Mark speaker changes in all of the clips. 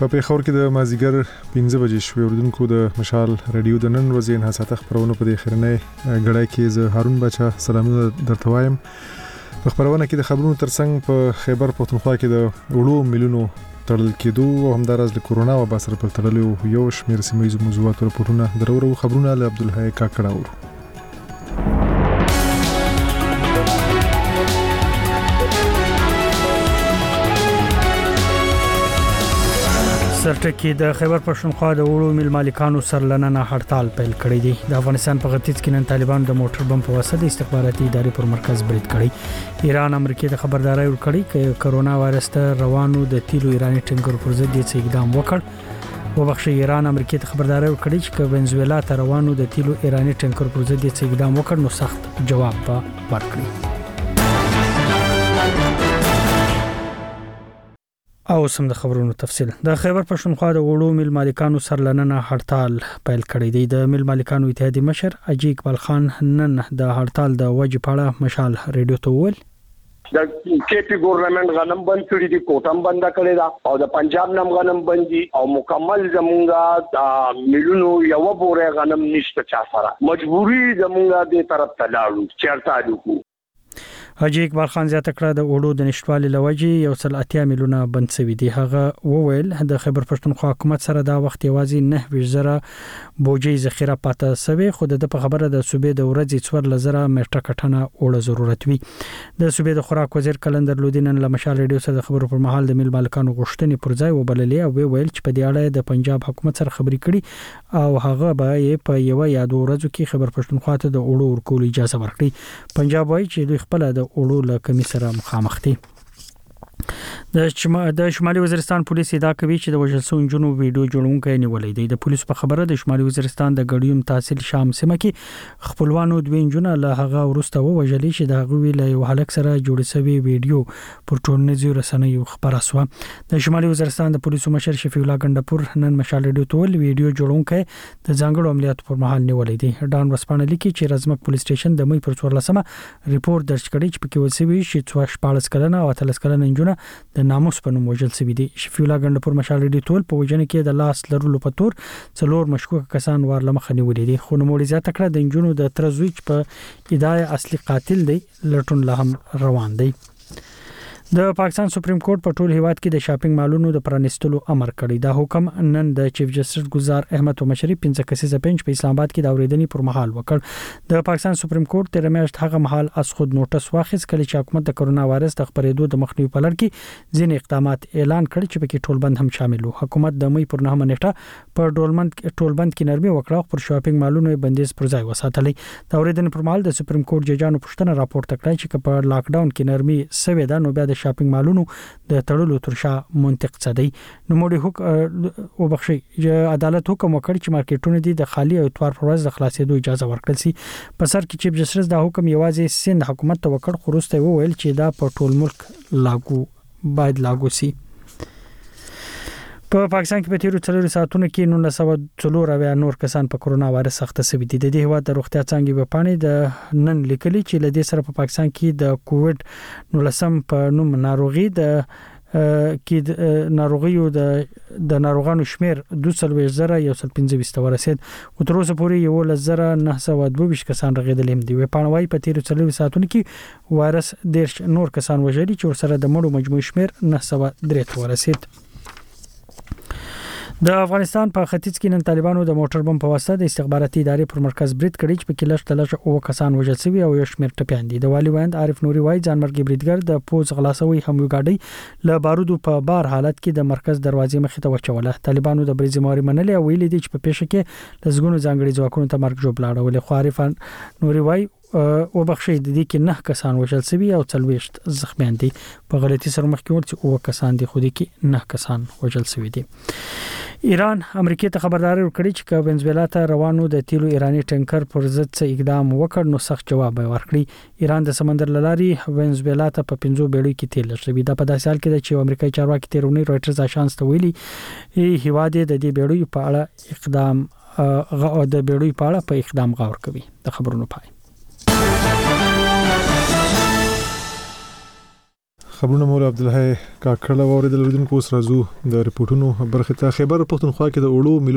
Speaker 1: په پیښور کې د مازیګر 15 بجې شوې اوریدونکو د مشال رادیو د نن ورځې نه ساته خبرونه په دې خبرنۍ غړای کې زه هارون بچا سلامونه درته وایم. په خبرونه کې د خبرونو ترڅنګ په خیبر پختونخوا کې د وړو ملیونو تړل کېدو او همدارس د کورونا وبا سره په تړلو یو شمېر سیمه ییزو موضوعاتو راپورونه درورو خبرونه له عبدالحی کاکړاور.
Speaker 2: سرټکی د خیبر پښتونخوا د وړو میل مالکانو سرلننه هړتال پیل کړی دی. د افغانستان په ختیځ کې نن طالبان د موټر بم په واسطه د استخباراتي ادارې پر مرکز برید کړی. ایران امریکا ته خبرداري ورکړي چې کرونا وایرس ته روانو د تیلو ایراني ټینکر پر ضد یې اقدام وکړ. وبخښي ایران امریکا ته خبرداري ورکړي چې ونزویلا ته روانو د تیلو ایراني ټینکر پر ضد یې اقدام وکړ نو سخت جواب ورکړي. او سم د خبرونو تفصیل. د خیبر پښتونخوا د وړو میل مالکانو سرلننه هړتال پیل کړی دی. د میل مالکانو اتحادیې مشر اجي اقبال خان نن د هړتال د وجې پاړه مشال ریډیو ته وویل
Speaker 3: د کېپی ګورنمنت غنم بند کړی دی، کوټم بند کړی دا او د پنجاب نام غنم بندي او مکمل زمونږه د میلونو یو بوره غنم نشته چا سره مجبوری زمونږه د طرف ته لاړو چیرته اډو.
Speaker 2: حاجی اقبال خان زیاته کړه د وړو د نشټوالي لوجې یو څل 80 میلیونه بند شوی دی. هغه وویل د خیبر پښتونخوا حکومت سره دا وخت یوازې 9,000 بوجي ذخیره پاتې شوی خو د په خبره د صوبې د ورځې 4,000 میټر کټنه وړ ضرورت وي. د صوبې د خوراک وزیر کلندر لودینن له مشال ریډیو سره د خبرو پر مهال د میل مالکانو غوښتنې پر ځای وبللې او ویل چې په دې اړه د پنجاب حکومت سره خبرې کړي او هغه به په یو یا دوه ورځو کې خیبر پښتونخوا ته د وړو ورکول اجازه ورکړي. پنجاب وایي چې دوی خپل د وړو له کمی سره مخامخ دي. د شمالي وزیرستان پولیس ادعا کوي چې د وژل شوو جنو ویډیو جوړونکي نیولې دي. د پولیس په خبره د شمالي وزیرستان د ګډیوم تحصیل شام سیمه کې خپلوانو دوه جنونه له هغه ورسته وژل شي. د هغه ویل یو هلک سره جوړ شوی ویډیو پر ټولنیزو رسنیو خبره شوه. د شمالي وزیرستان د پولیسو مشر شفیع الله ګندپور نن مشال ریډیو ته ویل ویډیو جوړونکي د ځانګړو عملیاتو پر مهال نیولې دي. ډان وسپانه لیکي چې رزمک پولیس سټیشن د مې پر 14 ریپورت درج کړی چې پکې وسوي چې 14 کلنه او 13 کلنه جنونه د ناموس په نوم وژل شوی دي. شفیع الله ګندپور مشال ریډیو ټول په وجنه کې د لاس لرلو په تور څلور مشکوک کسان ورلمخ نیولې دي. خو نوموړي زیاته کړه د انجونو د ترزویچ په ادعای اصلي قاتل دی لټون لا هم روان دی. د پاکستان سپریم کورټ په ټول هیواد کې د شاپینګ مالونو د پرانستلو امر کړی. دا حکم نن د چیف جسټس گزار احمد و مشرف 15 کسیزه بنچ په اسلام آباد کې د اوریدنې پر مهال وکړ. د پاکستان سپریم کورټ تر میاشت هغه مهال از خود نوټس واخیست کله چې حکومت د کرونا وایرس د خپرېدو د مخنیوي په لړ کې ځینې اقدامات اعلان کړي چې پکې ټولبند هم شامل وو. حکومت د مې پر 9 نیټه په ټولبند کې نرمي وکړه پر شاپینګ مالونو بندیز پر ځای وساتلې. د اوریدنې پر مهال د سپریم کورټ ججانو پوښتنه راپورته کړه چې په لاک ډاون کې نرمي سوي ده نو بیا د شاپینګ مالونو د تړلو ترشا منطق څه دی. نو موږ وبخښي عدالت حکم وکړ چې مارکیټونه دي د خالی او اتوار پر ورځ د خلاصېدو اجازه ورکړل شي. په سر کې چیف جسټس دا حکم یوازې سند حکومت ته وکړ خو وروسته وویل چې دا په ټول ملک باید لاګو شي. په پاکستان کې په تیرو 4 ساعتونو کې 904 نور کسان په کرونا وایرس اخته شوي دي. د دې هیواد د روغتیا څنګه په پانی د نن لیکلي چې لدې سره په پاکستان کې د کووډ 19 په نوم ناروغي د ناروغیو د ناروغانو شمیر 2,115 ورسید او تر اوسه پورې 1,922 کسان رغیدلې دي. وپانوي په تیرو 4 ساعتونو کې وایرس 10 نور کسان وژلي چې ورسره د مړو مجموعي شمیر 903 ورسید. د افغانستان په ختیځ کې نن طالبانو د موټر بم په واسطه د استخباراتي ادارې پر مرکز برید کړی چې په کې لږ او کسان وژل شوي او یو شمېر ټپیان دي. د والي ویند عارف نوري وایي ځانمرګي بریدګر د پوز غلاصوي هم وګاډي له بارودو په بار حالت کې د مرکز دروازې مخې ته وچوله. طالبانو د بریزماري منلې او ویلي دي چې په پیښه کې لزګونو ځانګړي ځواکونو ته مرګ جوړ لاړول. خو عارف نوري وایي وبخښي د دې کې 9 کسان وژل شوي او 40 زخمیان دي. په غلطي سره مخ کې ورته او کسان دي خو دې کې 9 کسان وژل شوي دي. ایران امریکا ته خبرداري ورکړي چې ونزویلا ته روانو د تیلو ایراني ټینکر پر ضد څه اقدام وکړ نو سخت جواب ورکړي. ایران د سمندر لاري ونزویلا ته په 15 بیړۍ کې تیل لږوي. دا په داسې حال کې چې امریکایي چارواکي تیرونی رويټرز آشانس ته ویلي هیواد د دې بیړۍ په اړه اقدام غور کوي. د خبرونو پای
Speaker 1: خبرونه مول عبدالحی کاکړه اوریدل اوریدونکو اوس راځو د ریپورتونو برخه ته. خیبر پښتونخوا کې د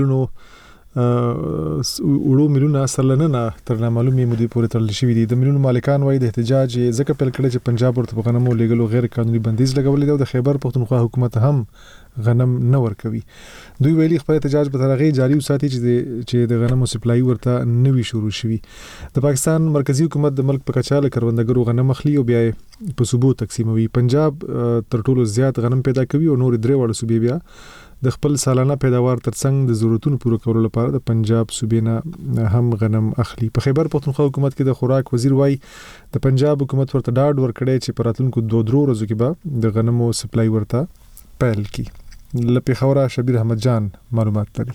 Speaker 1: وړو میلیونه سرلنه تر نامعلومه مودې پورې تړل شوې دي. د میلیونو مالکان وايي د احتجاج ځکه پیل کړي چې پنجاب ورته په غنمو لیږلو غیر قانوني بندیز لګولې دی او د خیبر پښتونخوا حکومت هم غنم نه ورکوي. دوی ویلي خپل احتجاج به تر هغه جاري وساتي چې د غنمو سپلای ورته نوي شروع شي. د پاکستان مرکزی حکومت د ملک په کچه له کروندګرو غنم اخلي او بیا په صوبو تقسیموي. پنجاب تر ټولو زیات غنم پیدا کوي او نور درې وړ صوبې بیا د خپل سالانه پیداوار ترڅنګ د ضرورتونو پوره کولو لپاره د پنجاب صوبې نه هم غنم اخلي. په خیبر پښتونخوا حکومت کې د خوراک وزیر وای د پنجاب حکومت ورته ډاډ ورکړي چې په راتلونکو 2 ورځو کې به د غنمو سپلای ورته پیل کی. لپی خورا شبیر احمد جان معلومات لري.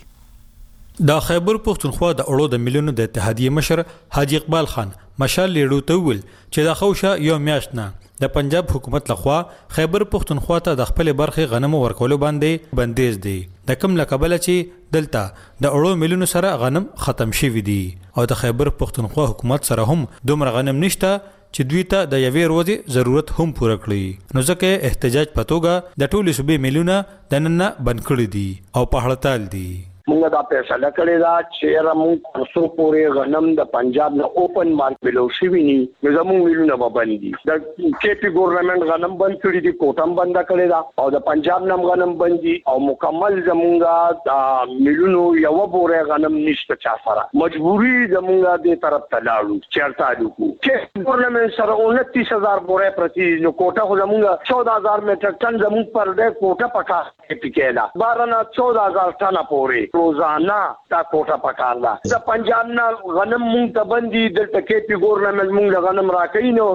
Speaker 4: دا خیبر پښتونخوا د اړو د میلیونو د اتحادیه مشر حاجی اقبال خان مشال لیډو ته ویل چې دا خوشه یو میاشت نه د پنجاب حکومت لخوا خیبر پښتونخوا ته د خپل برخه غنمو ورکولو باندې بندیز دی. د کوم لقبله چې دلته د اړو میلیونو سره غنم ختم شوی دی او د خیبر پښتونخوا حکومت سره هم دومره غنم نشته چې دوی ته د یوې ورځې ضرورت هم پوره کړي. نو ځکه احتجاج په توګه د ټولو صوبې میلیونه د نن نه بند کړي دي او په هړتال دي.
Speaker 3: موږ دا فیصله کړې ده چې موږ تاسو پورې غنم د پنجاب نه اوپن مارک ملو شي ویني زموږ ویلونه به بند دي. د کېپی ګورنمنت غنم بند کړی دي، کوټم بند کړی دا او د پنجاب نم غنم بند دي او مکمل زموږ د ملونو یو بوره غنم نشته چا سره. مجبوری زموږ د طرف ته لاړو چیرته لکو چې ګورنمنت سره 29000 بوره پرتی نو کوټه خو زموږ 14000 میټر ټن زموږ پر دې کوټه پکا کېپی کېلا 12000 ټن پورې روزانه دا کوټه پکار ده. د پنجاب نه غنم مونږ ته بندي دلته کې ګورنمنت مونږ غنم راکې نو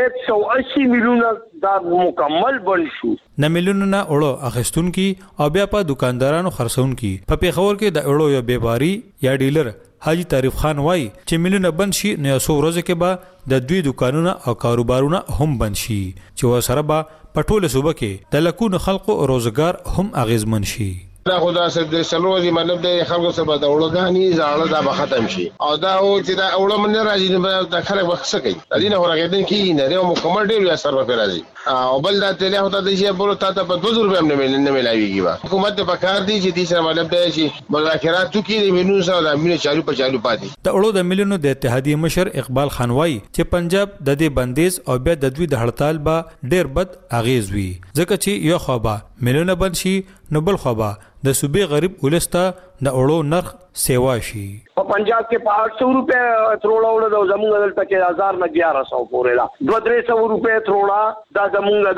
Speaker 3: 180 میلیونه دا مکمل بند شو.
Speaker 4: نه میلیونه نه اړو اخستون کی او بیا په دکاندارانو خرڅون کی. په پیښور کې د اړو یو بیباری یا ډیلر حاجی تعریف خان وای چې میلیونه بند شي نو 100 ورځې کې به د دوی دکانونه او کاروبارونه هم بند شي چې ورسره به په ټوله صوبه کې د لکونو خلکو روزګار هم اغیزمن شي.
Speaker 5: دا خدا سره سلوزي مطلب د خلکو سره د اولګانی زاړه دا به ختم شي او دا او چې دا اول من راځي نو دا خلک وخت کوي دینه ورغېدل کی نه یو مکمل ډیر یا سر په راځي او بل دا تل هوته د شي بوله تا په 200 روپیا نه ملایويږي حکومت په کار دي چې دې سره مطلب دی چې مذاکرات کوي د وینو سره د امینه چالو پاتې.
Speaker 4: د اړو د میلیونو د اتحادیه مشر اقبال خان وای چې پنجاب د دې بندیز او بیا د دوی د هړتال با ډیر بد اغیز وی ځکه چې یو خبره میلیونه بند شي نو بل خبره د صوبې غریب ولسته د اړو نرخ سیوا شي.
Speaker 3: په پنجاب کې 800 روپے تروړه وړه د زمونږ دلته کې 1000 نه 1100 پورې دا 200 روپے تروړه دا زمونږ د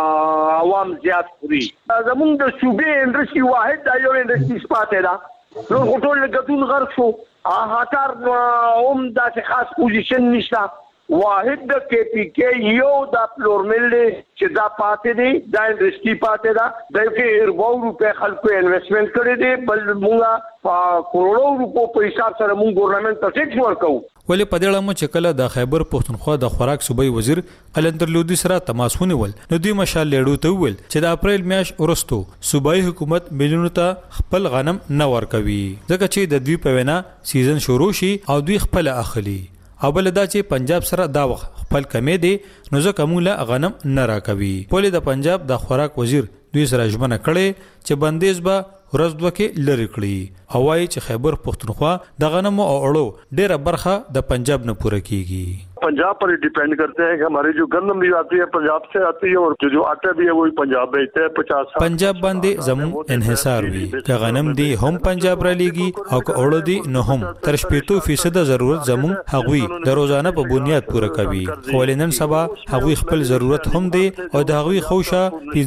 Speaker 3: عوام زیات خوري. زمونږ د صوبې انډستری واحد دا یو انډستری سپاته دا نو ټول ګټون غرق شو. هاتار هم دا خاص پوزیشن نشته. واحد د کې پی کې یو د فلور مل چې دا پاتې دی دا انډستری پاتې ده د کې 100 روپے خلکو انویسټمنٹ کړی دی بل موږ په کروڑو روپو په حساب سره موږ ګورنمنت ته ټیکس ورکو.
Speaker 4: ولې په دې اړه مو چې کله د خیبر پښتونخوا د خوراک صوبای وزیر قلندر لودي سره تماس ونیول نو دوی مشال لیډو ته ویل چې د اپریل میاشت وروسته صوبای حکومت میلیونو ته خپل غنم نه ورکوي ځکه چې د دوی په وینا سیزن شروع شي او دوی خپل اخلي او بل دا چې پنجاب سره دا وخت خپل کمې دي نو ځکه موږ له غنم نه راکوي. پولی د پنجاب د خوراک وزیر دوی سره ژمنه کړې چې بندیز به ورځ دوه کې لری کړی او وايي چې خیبر پښتونخوا د غنمو او اړو ډیره برخه د پنجاب نه پوره کیږي.
Speaker 6: पंजाब पर डिपेंड करते हैं कि हमारी जो गंदम भी आती है पंजाब से आती है और जो आटा भी है वो पंजाब भेजते हैं 50
Speaker 4: पंजाब باندې زمون انحصار وي که غنم دی هم पंजाब را لېږي او که اړو دی نو هم تر 80% ضرورت زمون هغوی د روزانه په بنیاد پوره کوي. خو لنن سبا هغوی خپل ضرورت هم دی او د هغوی خوشه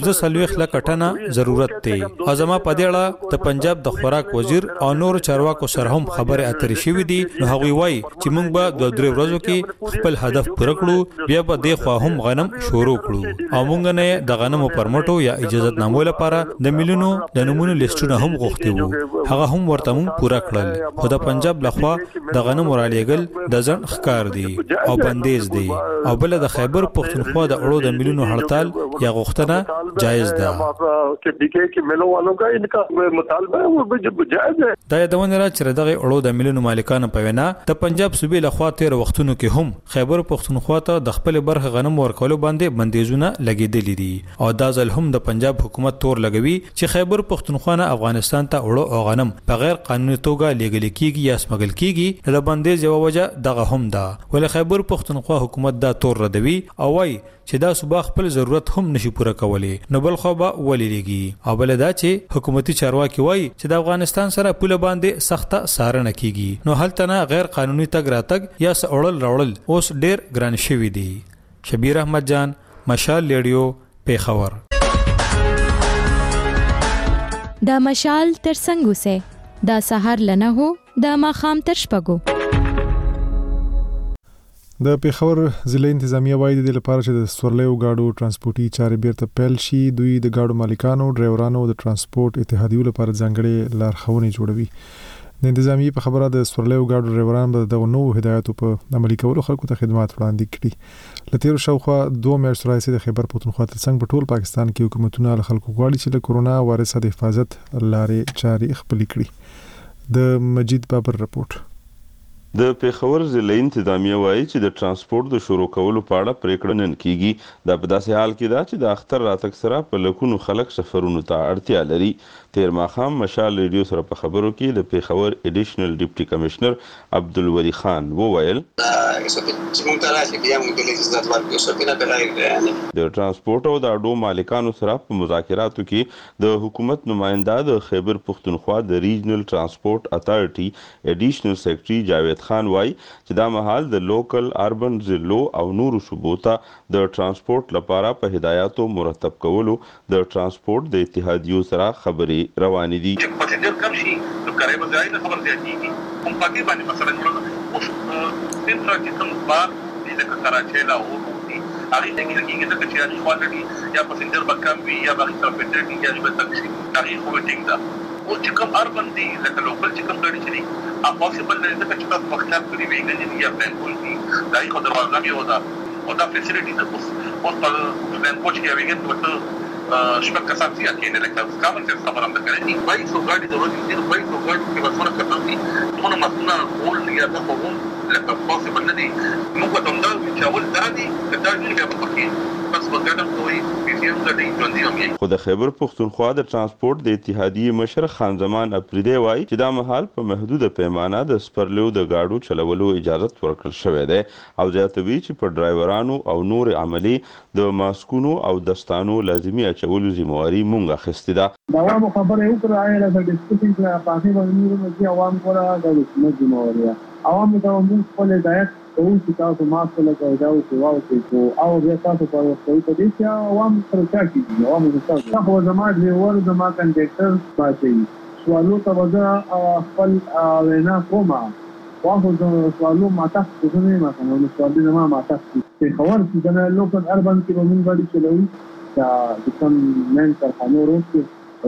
Speaker 4: 15 لک ټنه ضرورت دی. ازما پدېړه د पंजाब د خوراک وزیر او نور چارواکو سره هم خبره اترې شوې دي نو هغوی وایي چې موږ به 2-3 ورځو کې خپل هدف پوره کړو بیا به د خوا هم غنم شروع کړو او موږ نه د غنمو پرمټو یا اجازه نامو لپاره د میلیونو د نمونه لیستونه هم غوښتي وو هغه هم ورته موږ پوره کړل. خو د پنجاب لخوا د غنمو را لېږل د ځن ښکار دی او بندیز دی او بل د خیبر پښتونخوا د اړو د میلیونو هړتال یا غوښتنه جایز ده
Speaker 6: چې ډیکې کې ملو والوں کا انکا مطالبه ہے وہ جائز ہے.
Speaker 4: دا یادونه را چې دغه اړو د مليونو مالکانو په وینا د پنجاب صوبې لخوا تیر وختونو کې هم خیبر پختونخوا ته د خپل برخه غنم ورکولو باندې بندیزونه لګیدلې دي او دا ځل هم د پنجاب حکومت تور لګوي چې خیبر پختونخوا نه افغانستان ته اړو او غنم په غیر قانوني توګه لګل کیږي یا سمګل کیږي د بندیز یو وجه دغه هم ده. ولې خیبر پختونخوا حکومت دا تور ردوي او وايي چې دا صوبه خپل ضرورت هم نشي پوره کولی نو بل خو به ولېږي او بل دا چې حکومتي چارواکي وایي چې د افغانستان سره پوله باندې سخته سارنه کیږي نو هلته نه غیر قانوني تګ راتګ یا سړل راوړل اوس ډیر ګران شوی دی. شبیر احمد جان، مشال ریډیو، پیښور.
Speaker 7: دا مشال تر څنګه سه دا سحر لنه هو دا ماخام تر شپګو.
Speaker 1: د پیښور ضلع انتظامیه وايي د لپاره چې د سورلیو گاډو ترانسپورتي چارې بیرته پیل شي دوی د گاډو مالکانو ډرایورانو د ترانسپورت اتحادیو لپاره ځانګړي لارښوونې جوړوي. د انتظامیه په خبره د سورلیو گاډو ډرایوران به دغه نوو هدایتو په عملي کولو خلکو ته خدمات وړاندې کړي. لتیر شاوخوا 2 میاشتې راځي د خیبر پختونخوا ترڅنګ په ټول پاکستان کې حکومتونه له خلکو غواړي چې له کورونا وایرس د حفاظت لارې چارې خپل کړي. د مجید بابر رپورت.
Speaker 8: د پیښور ضلع انتظامیه وایي چې د ترانسپورت د شروع کولو په اړه پریکړه نن کیږي. دا په داسې حال کې ده چې د اختر راتګ سره په لکونو خلک سفرونو ته اړتیا لري. تیر ماښام مشال ریډیو سره په خبرو کې د پیښور ایډیشنل ډیپټي کمشنر عبدالولي خان وویل د ترانسپورت او د اډو مالکانو سره په مذاکراتو کې د حکومت نماینده د خیبر پختونخوا د ریجنل ترانسپورت اتھارټي ایډیشنل سیکرټري جاوید خان وایي چې دا مهال د لوکل اربن ضلعو او نورو صوبو ته د ترانسپورت لپاره په هدایاتو مرتب کولو د ترانسپورت د اتحادیو سره خبرې روانې دي.
Speaker 9: چې پسنجر کم شي نو کرای به ځای نه خبر زیاتېږي. هم پکې باندې مثلا اوس سنټرا چې کوم بار د کراچۍ لا وو دي هغه ته کېږي چې چې کوالټي یا پسنجر به کم وي یا به ترافیک یا به تکشي هغه خو ټینګ ده. او چې کوم اربن دي لکه لوکل چې کوم ګاډي چي ا پوسیبل نه ده چې تاسو وخت کړی وي غني یا پلان کول دي دا یو دروازه یو ده او دا فیسیلیټي ده اوس په پلان کوچ کې ویګن ورته شپږ کسان چې اکیډ لکه کامن سنس خبره هم کوي چې وایي څو ګاډي د ورځې دي وایي څو ګاډي کې وسره کوي ټول مسؤلان ټول یا د قوم لکه پوسیبل نه دي موږ ته دا چې اول درادي کدا چې په پکې بس وګړم کوي پیسې هم د ژوندۍ هم
Speaker 8: خو د خیبر پختونخوا د ترانسپورت د اتحادیې مشر خان زمان افریدی وایي چې دا مهال په محدوده پیمانه د سپرلیو د گاډو چلولو اجازه ورکړل شوې ده او زیاتوي چې په ډرایورانو او نور عملی د ماسکونو او دستانو لازمي اچولو ذمہواری مونږ اخیستې ده.
Speaker 10: دا عوامو خبره وکړه آیا د ډیسکشن کې پاسې باندې چې عوام کوله د حکومت ذمہواری عوامو ته موږ خپل هدایت کوو چې تاسو ماسک لګوئ دا او سیوا وکړئ او بیا تاسو په وخت کې دې چې عوام سره کېږي عوامو ته خو زما ډرایور زما کنډکټر پاتې سوالو ته وځه خپل وینا کومه واخو د سوالو ماته څه نه ما کوم سوالو نه ما ته په خبر چې د لوکل اربن کې موږ غواړو چې دا کوم نن کارخانو وروسته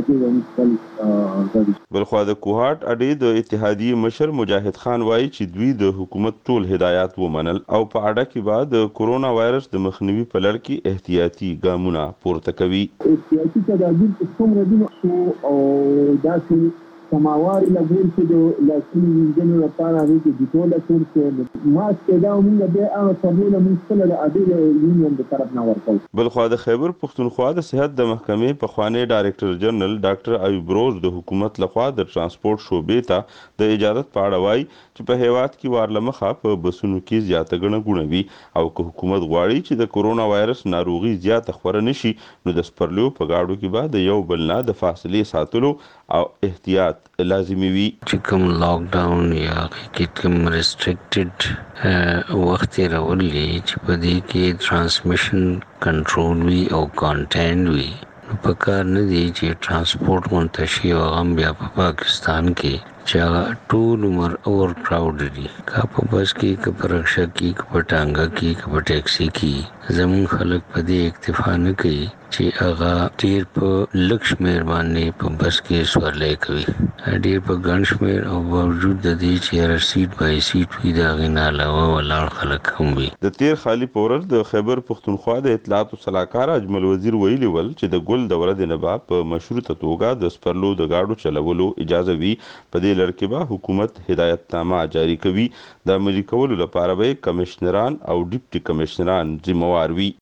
Speaker 8: بلخوا د کوهاټ اډې د اتحادیې مشر مجاهد خان وایي چې دوی د حکومت ټول هدایات ومنل او په اډه کې بعد د کورونا وایرس د مخنیوي په لړ کې احتیاطي ګامونه پورته کوي.
Speaker 10: احتیاطي تدابیر څومره دي او داسې سماواري لګول چې د لاسونو وینځلو لپاره هغې کې ډیټول اچول چې ماسک دا موږ بیا هغه صابون موږ خپله د عادي یونین د طرف نه ورکوو.
Speaker 8: بلخوا د خیبر پختونخوا د صحت د محکمې پخوانی ډایرکټر جنرال ډاکټر ایوب روز د حکومت لخوا د ترانسپورت شعبې ته د اجازت په اړه وایي چې په هیواد کې وار له مخه په بسونو کې زیاته ګڼه ګوڼه وي او که حکومت غواړي چې د کورونا وایرس ناروغي زیاته خپره نشي نو د سپرلیو په گاډو کې به د یو بل نه د فاصلې ساتلو او احتیاط لازمي وي.
Speaker 11: چې کوم لاک ډاون یا کوم ریسټریکټډ وخت راولي چې په دې کې ترانسمیشن کنټرول وي او کانټینټ وي نو په کار نه دی چې ترانسپورت منتشي او هم بیا په پاکستان کې چې ټول عمر اور کراوډ دي کا په بس کې کا په رکشا کې کا په ټانګه کې کا په ټیکسي کې زمون خلک په دې اکتفا نه کوي چې هغه ډیر په لکشمیر باندې په بس کې سوارلې کوي ډیر په ګنشمیر او باوجود د دې چې هر سیټ بای سیټ وي دا غنا علاوه ولاړ خلک هم وي.
Speaker 8: د تیر خالی پورر د خیبر پختونخوا د اطلاعات او سلاکار اجمل وزیر ویلي ول چې د ګل دوره د نبا په مشروطه توګه د سپرلو د گاډو چلولو اجازه وی. په دې لړ کې به حکومت هدایتنامه جاری کوي. د عملي کولو لپاره به کمشنران او ډیپټي کمشنران ذمہوار وي.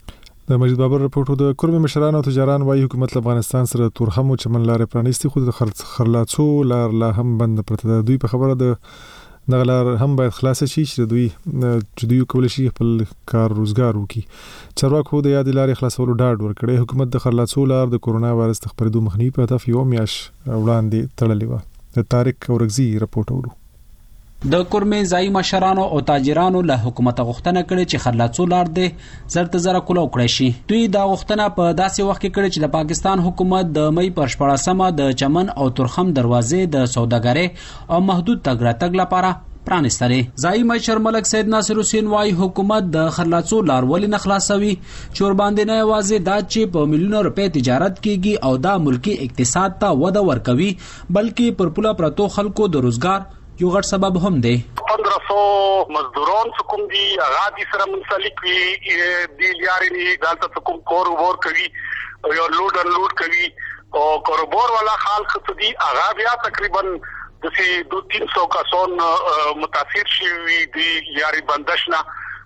Speaker 1: د مجید بابر رپورټو د کورمي مشران او تجاران وايي حکومت له افغانستان سره تورخم او چمن لارې پرانیستي خو د خرلاڅو لار لا هم بند پرته ده. دوی په خبره د نغلار هم باید خلاص شي چې دوی کول شي خپل کار روزګار وکړي. چارواکو د یاد لارې خلاصولو ډاډ ورکړي. حکومت د خرلاڅو لار د کورونا وایرس خپرېدو مخنیوي په هدف یو میاشت وړاندې تړلې و. د طارق اورغزي رپورټ اورو.
Speaker 12: د کورمي ځای مشرانو او تاجرانو له حکومت غوښتنه کړې چې خرلاڅو لار دې زرت زره کولو کړی شي. دوی دا غوښتنه په داسې وخت کې کړې چې د پاکستان حکومت د مې پر 14مه د چمن او تورخم دروازې د سوداګرۍ او محدود تګ راتګ لپاره پرانستلې. ځای مشر ملک سید ناصر حسین وايي حکومت د خرلاڅو لار ولې نه خلاصوي چې ور باندې نه یوازې دا چې په میلیونو روپۍ تجارت کیږي او دا ملکی اقتصاد ته وده ورکوي بلکې پر پوله پرتو خلکو د روزګار یو غټ سبب هم دی.
Speaker 3: 1500 مزدوران کوم دي هغه دي سره منسلک وي دی لارې دالته کوم کور ور کوي یو لوډ کوي او کاروبار والا خلک څه دي هغه بیا تقریبا د 200-300 کسان متاثر شوي دي یاري بندشنا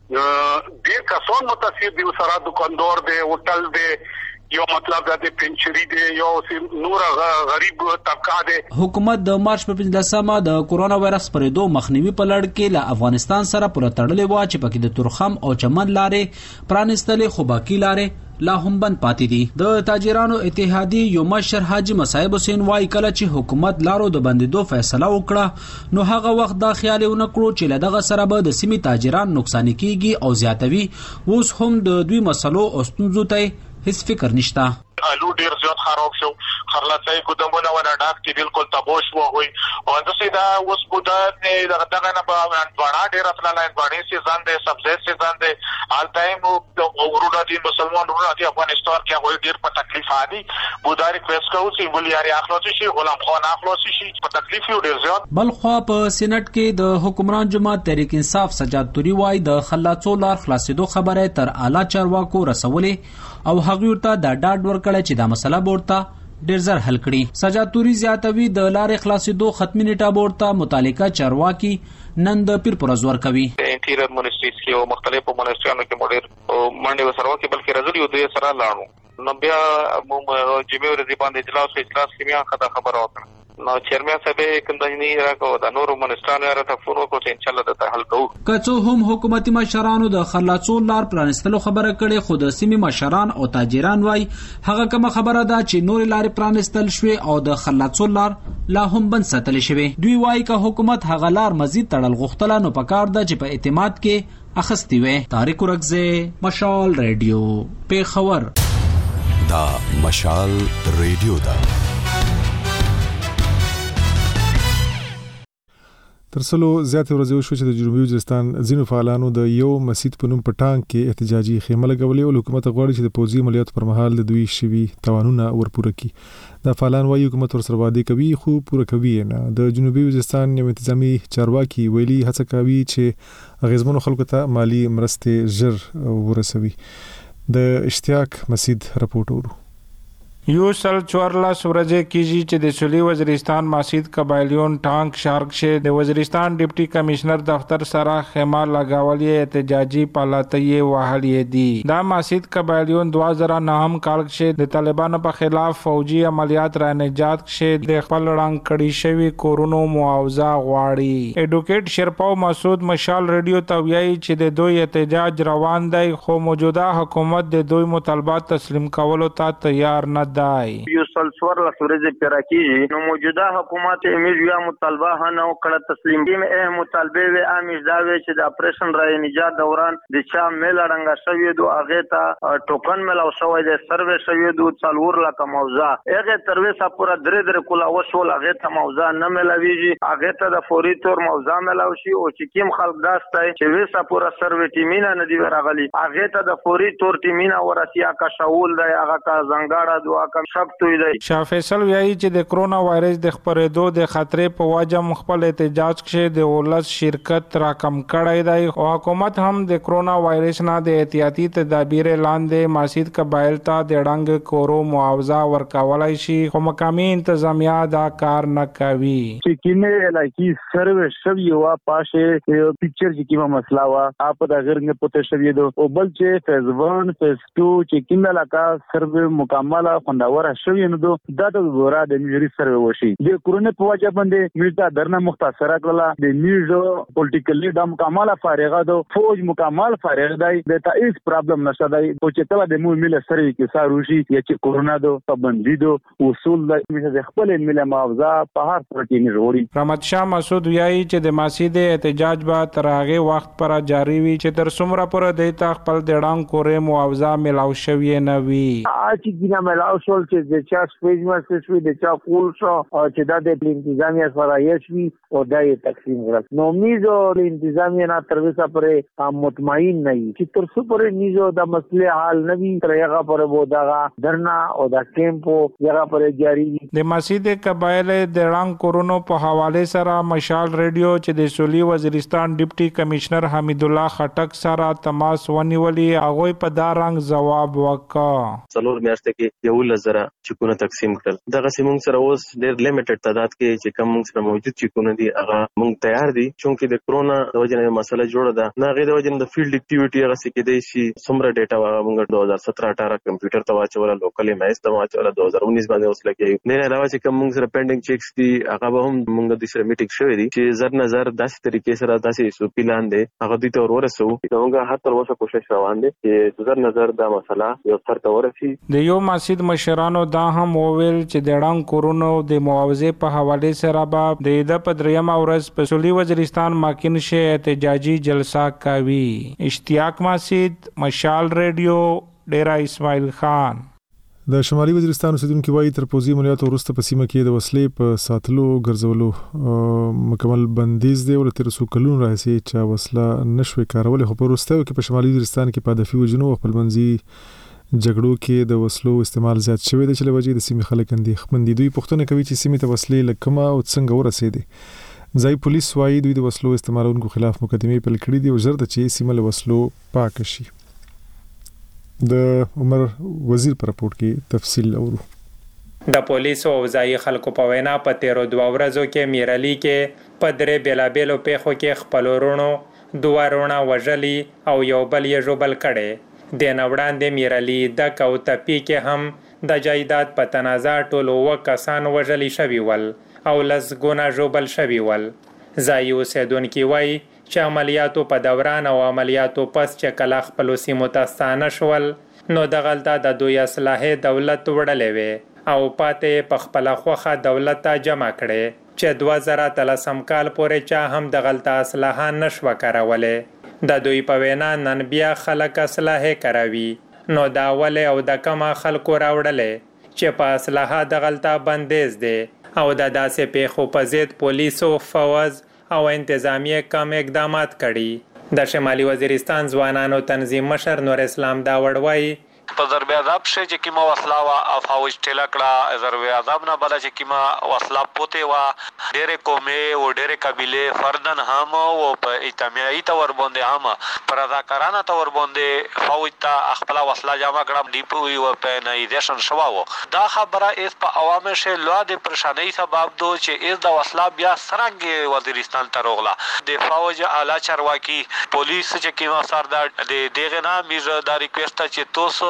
Speaker 3: ډیر کسان متاثر دي سره دکاندار دي هوټل دي یو مطلب د پنچری دی یو نور غریب طبقه دی.
Speaker 12: حکومت د مارچ په 15مه د کورونا وایرس پرېدو مخنیوي په لړ کې له افغانستان سره پوره تړلې و چې پکې د تورخم او چمن لارې پرانستلې خو باقي لارې لا هم بند پاتې دي. د تاجرانو اتحادیې یو مشر حاجی مصعب حسین وايي کله چې حکومت لارو د بندیدو فیصله وکړه نو هغه وخت دا خیال ونه کړو چې له دغه سره به د سیمې تاجران نقصان کیږي او زیاتوي. اوس هم د دوی مسلو او ستونزو ته هیڅ فکر نشته.
Speaker 13: الو ډیر زیات خراب شو خرلاڅي ګودمونه ولا ډاک چې بالکل تبوش وای او دسه دا اوس بودا دغه نه په باندې ډیر خپل لاین باندې سیزن دي سبزی سیزن دي آل ټایم ورونه دي مسلمان ورونه دي افغانستان کې هغه ډیر په تکلیف دي بودا ریکوست کوي چې ولياري اخلاص شي غلام خان اخلاص شي په تکلیف یو ډیر زیات.
Speaker 12: بل خو په سېنات کې د حکمران جماعت تحریک انصاف سجاد توري وايي د خلاڅو لار خلاصېدو خبره تر اعلی چارواکو رسولې او هغه ورته د ډاډ ورکړی چې دا مسله ورته ډیر زر حل کړي. سجاد توري زیاتوي د لارې خلاصېدو ختمي نیټه ورته متعلقه چارواکي نن د پیر پر ازور کوي.
Speaker 13: انټیریئر منسټریز کې او مختلفو منسټریانو کې مډیر منډه وسره کې بلکې رزل یو دوی سره لاړو نو بیا مو جمعې ورځې باندې اجلاس کې بیا خبره وکړه نو چیرمن صاحب کندنی راکو د نورو منسټرانو راته فون وکړ چې ان شاء الله د حل کوو.
Speaker 12: کڅو هم حکومتي مشرانو د خلاڅو لار پرانستلو خبره کړي خو د سیمې مشران او تاجران وای هغه کوم خبره ده چې نور لارې پرانستل شوي او د خلاڅو لار لا هم بند ساتل شوی. دوی وای که حکومت هغه لار مزید تړل غوښتل نو پکار ده چې په اعتماد کې اخستی وي. طارق اورغزي مشال رادیو پیښور.
Speaker 14: دا مشال رادیو دا
Speaker 1: ترسلو زیاتې ورځې وشو چې د جنوبي وزیرستان ځینو فعالانو د یو مسجد په نوم په ټانک کې احتجاجي خیمه لګولې او حکومت غواړي چې د پوځي عملیاتو پر مهال د دوی شوي توانونه ورپوره کړي. دا فعالان وايي حکومت ورسره وعده کوي خو پوره کوي نه. د جنوبي وزیرستان یو انتظامی چارواکي ویلي هڅه کوي چې غیزمنو خلکو ته مالی مرستې ژر ورسوي. د اشتیاق مسجد رپورټ ورو.
Speaker 15: یو سل 14 ورځې کیږي چې د سولي وزیرستان مسجد قبایلیون ټانک شارک شه د وزیرستان ډیپټي کمشنر دفتر سره خیمه لګاولې احتجاجي پالاتې وهلې دي. دا مسجد قبایلیون 2009 کال کې د طالبانو په خلاف فوجي عملیات را نجات کې د خپل رنګ کړي شوی کورونو معاوضه غواړي. اډوکیټ شرپاو مسعود مشال رادیو ته وایي چې د دوی احتجاج روان دی خو موجوده حکومت د دوی مطالبات تسلیم کولو ته تیار نه دی.
Speaker 16: یو سلسور لا سورج پیراکیږي نو موجوده حکومت امیج یا مطالبه هنه کړه تسلیم دي مطالبه و امیج دا وی چې د اپریشن رای نجات دوران د چا میل اړنګ شوی دو هغه ته ټوکن مل او شوی د سروې شوی دو څلور لکه موضوع هغه ترویسه پورا درې کولا وشول هغه ته موضوع نه ملويږي هغه ته د فوري تور موضوع ملو شي او چې کیم خلک داستای چې وسه پورا سروې ټیمینا نه دی راغلی هغه ته د فوري تور ټیمینا ورسیا کا شاول دی هغه کا زنګاړه دوا کا شپتوي دی.
Speaker 15: شاه فیصل وایي چې د کرونا وایرس د خپرېدو د خطرې په وجه مخبل احتجاج کې د ولس شرکت راکم کړی دی او حکومت هم د کرونا وایرس نه د احتیاطي تدابیر لاندې ماسید قبایل ته د ډنګ کورو معاوضه ورکولای شي خو مقامي انتظامیه دا کار نه کوي.
Speaker 10: چې کینه لایکی سروې شوی وا پاشه یو پکچر چې کیما مسله وا اپ دا غرنګ پته شوی دو او بل چې فیز 1 فیز 2 چې کینه لکه سروې مکمله خوندور شوی نو دا د ګورا د میجری سروې وشي د کرونا په وجه باندې میټا درنه مختصره کړله د میجو پولیټیکلی د مکمله فارغه دو فوج مکمل فارغ دی د تایید پرابلم نشته دی او چې کله د مو مل سره کې ساروشي یا چې کرونا دو پابندي دو اصول د خپل مل معاوضه په هر صورت کې جوړي.
Speaker 15: رحمت شاه مسعود وایي چې د ماسید احتجاج به تر هغه وخت پر جاری وي چې تر څومره پر د تا خپل د ډنګ کورې معاوضه ملاو شوی نه وي.
Speaker 10: چې ګینه ملاو شول چې د چا سپیج مسوي د چا کول شو او چې د انتظامیه سره یشوي او دای تقسیم کړل نو میزو انتظامیه نه تر وسه پرې مطمئن نه چې تر څو پرې میزو د مسلې حل نه وي تر هغه پرې وو دا درنا او دا کیمپو هغه پرې جاری دي.
Speaker 15: د مسجد قبایل د ډنګ کورونو په حواله سره مشال ریډیو چې د سولي وزیرستان ډیپټي کمشنر حمید الله خټک سره تماس ونیولي هغه په دا رنګ جواب وکړ.
Speaker 17: څلور میاشتې کې یو لزره چکونه تقسیم کړل دغه سیمون سره اوس ډېر لیمیټډ تعداد کې چې کوم موږ سره موجود چکونه دي هغه موږ تیار دي چونکه د کرونا د وجه نه مسله جوړه ده نه غي د وجه د فیلډ اکټیویټي هغه څه کې دی شي څومره ډیټا هغه موږ 2017-18 کمپیوټر ته واچول لوکل میس ته واچول 2019 باندې اوس لګي نه علاوه چې کوم موږ سره پینډینګ چیکس دي هغه به هم موږ د سره میټینګ شوې دي چې زر نظر داسې طریقې سره داسې سو پلان دي هغه دوی ته ورسو موږ هر تر اوسه کوشش روان دي چې زر نظر دا مسله یو تر ته ورسي.
Speaker 15: د یو مسجد مشرانو دا هم وویل چې د ډنګ کورونو د معاوضه په حواله سره به د په درېمه ورځ په سولي وزیرستان ماکین شه احتجاجي جلسه کوي. اشتیاق مسجد مشال ریډیو ډیرا اسماعیل خان.
Speaker 1: د شمالي وزیرستان اوسیدونکو وایي تر پوزي عملیاتو وروسته په سیمه کې د وسلې په ساتلو ګرځولو مکمل بندیز دی او تر څو کلونو راځي چې وسله نشوي کارول خو په وروستیو کې په شمالي وزیرستان کې په هدفي وجنو خپلمنځي جګړو کې د وسلو استعمال زیات شوی دی چې لوجې د سیمې خلک اندېښمن دي. دوی پوښتنه کوي چې سیمې ته وسلې لکمه او څنګه ورسېدي. ځای پولیس وایي دوی د وسلو استعمالونکو خلاف مقدمې پیل کړې دي او ژر د چې سیمه له وسلو پاک شي. د عمر وزیر پر راپورټ کې تفصیل اورو.
Speaker 18: د پولیسو او ځای خلکو په وینا په 13 ورځو کې میرالي کې په درې بیلابیلو پیښو کې خپل ورونو دوه رونه وژلي او یو بل یې ژوبل کړي. د نوړاندې میرالي د کوتپی کې هم د جایداد په تنازع ټول 9 کسان وژلي شوي ول او لسګونه ژوبل شوي ول. ځای اوسیدونکي وایي چې عملیاتو په دوران او عملیاتو پس چې کله خپلو سیمو ته ستانه شول نو دغلته د دوی اسلحې دولت وړلې وې او پاتې په خپله خوښه دولت ته جمع کړې چې 2013 کال پورې چا هم دغلته اسلحه نشوه کارولی. د دوی په وینا نن بیا خلک اسلحې کاروي نو دا ولې او د کمه خلکو راوړلې چې په اسلحه دغلته بندیز دی او د داسې پیښو په ضد پولیسو فوز او انتظامیه کم اقدامات کړي. د شمالي وزیرستان ځوانانو تنظیم مشر نور اسلام داوړ وایي
Speaker 19: په ضرب عذاب شي چې کیما وسلا وا افاوج ټیلا کړه ضرب عذاب نه بل چې کیما وسلا پوته وا ډېرې قومي او ډېرې قبيله فردن هم او په اجتماعي تور باندې هم پر ذکرانه تور باندې فوج ته خپل وسلا جمع کړه دی په یو په نایدشن شواو. دا خبره اس په عوامو شه لوا د پریشانۍ سبب دو چې اس د وسلا بیا سرنګ وزیرستان ته روغله. د فوج اعلی چارواکي پولیس چې کیما سردار د دغه نام میز د ریکوست چې توس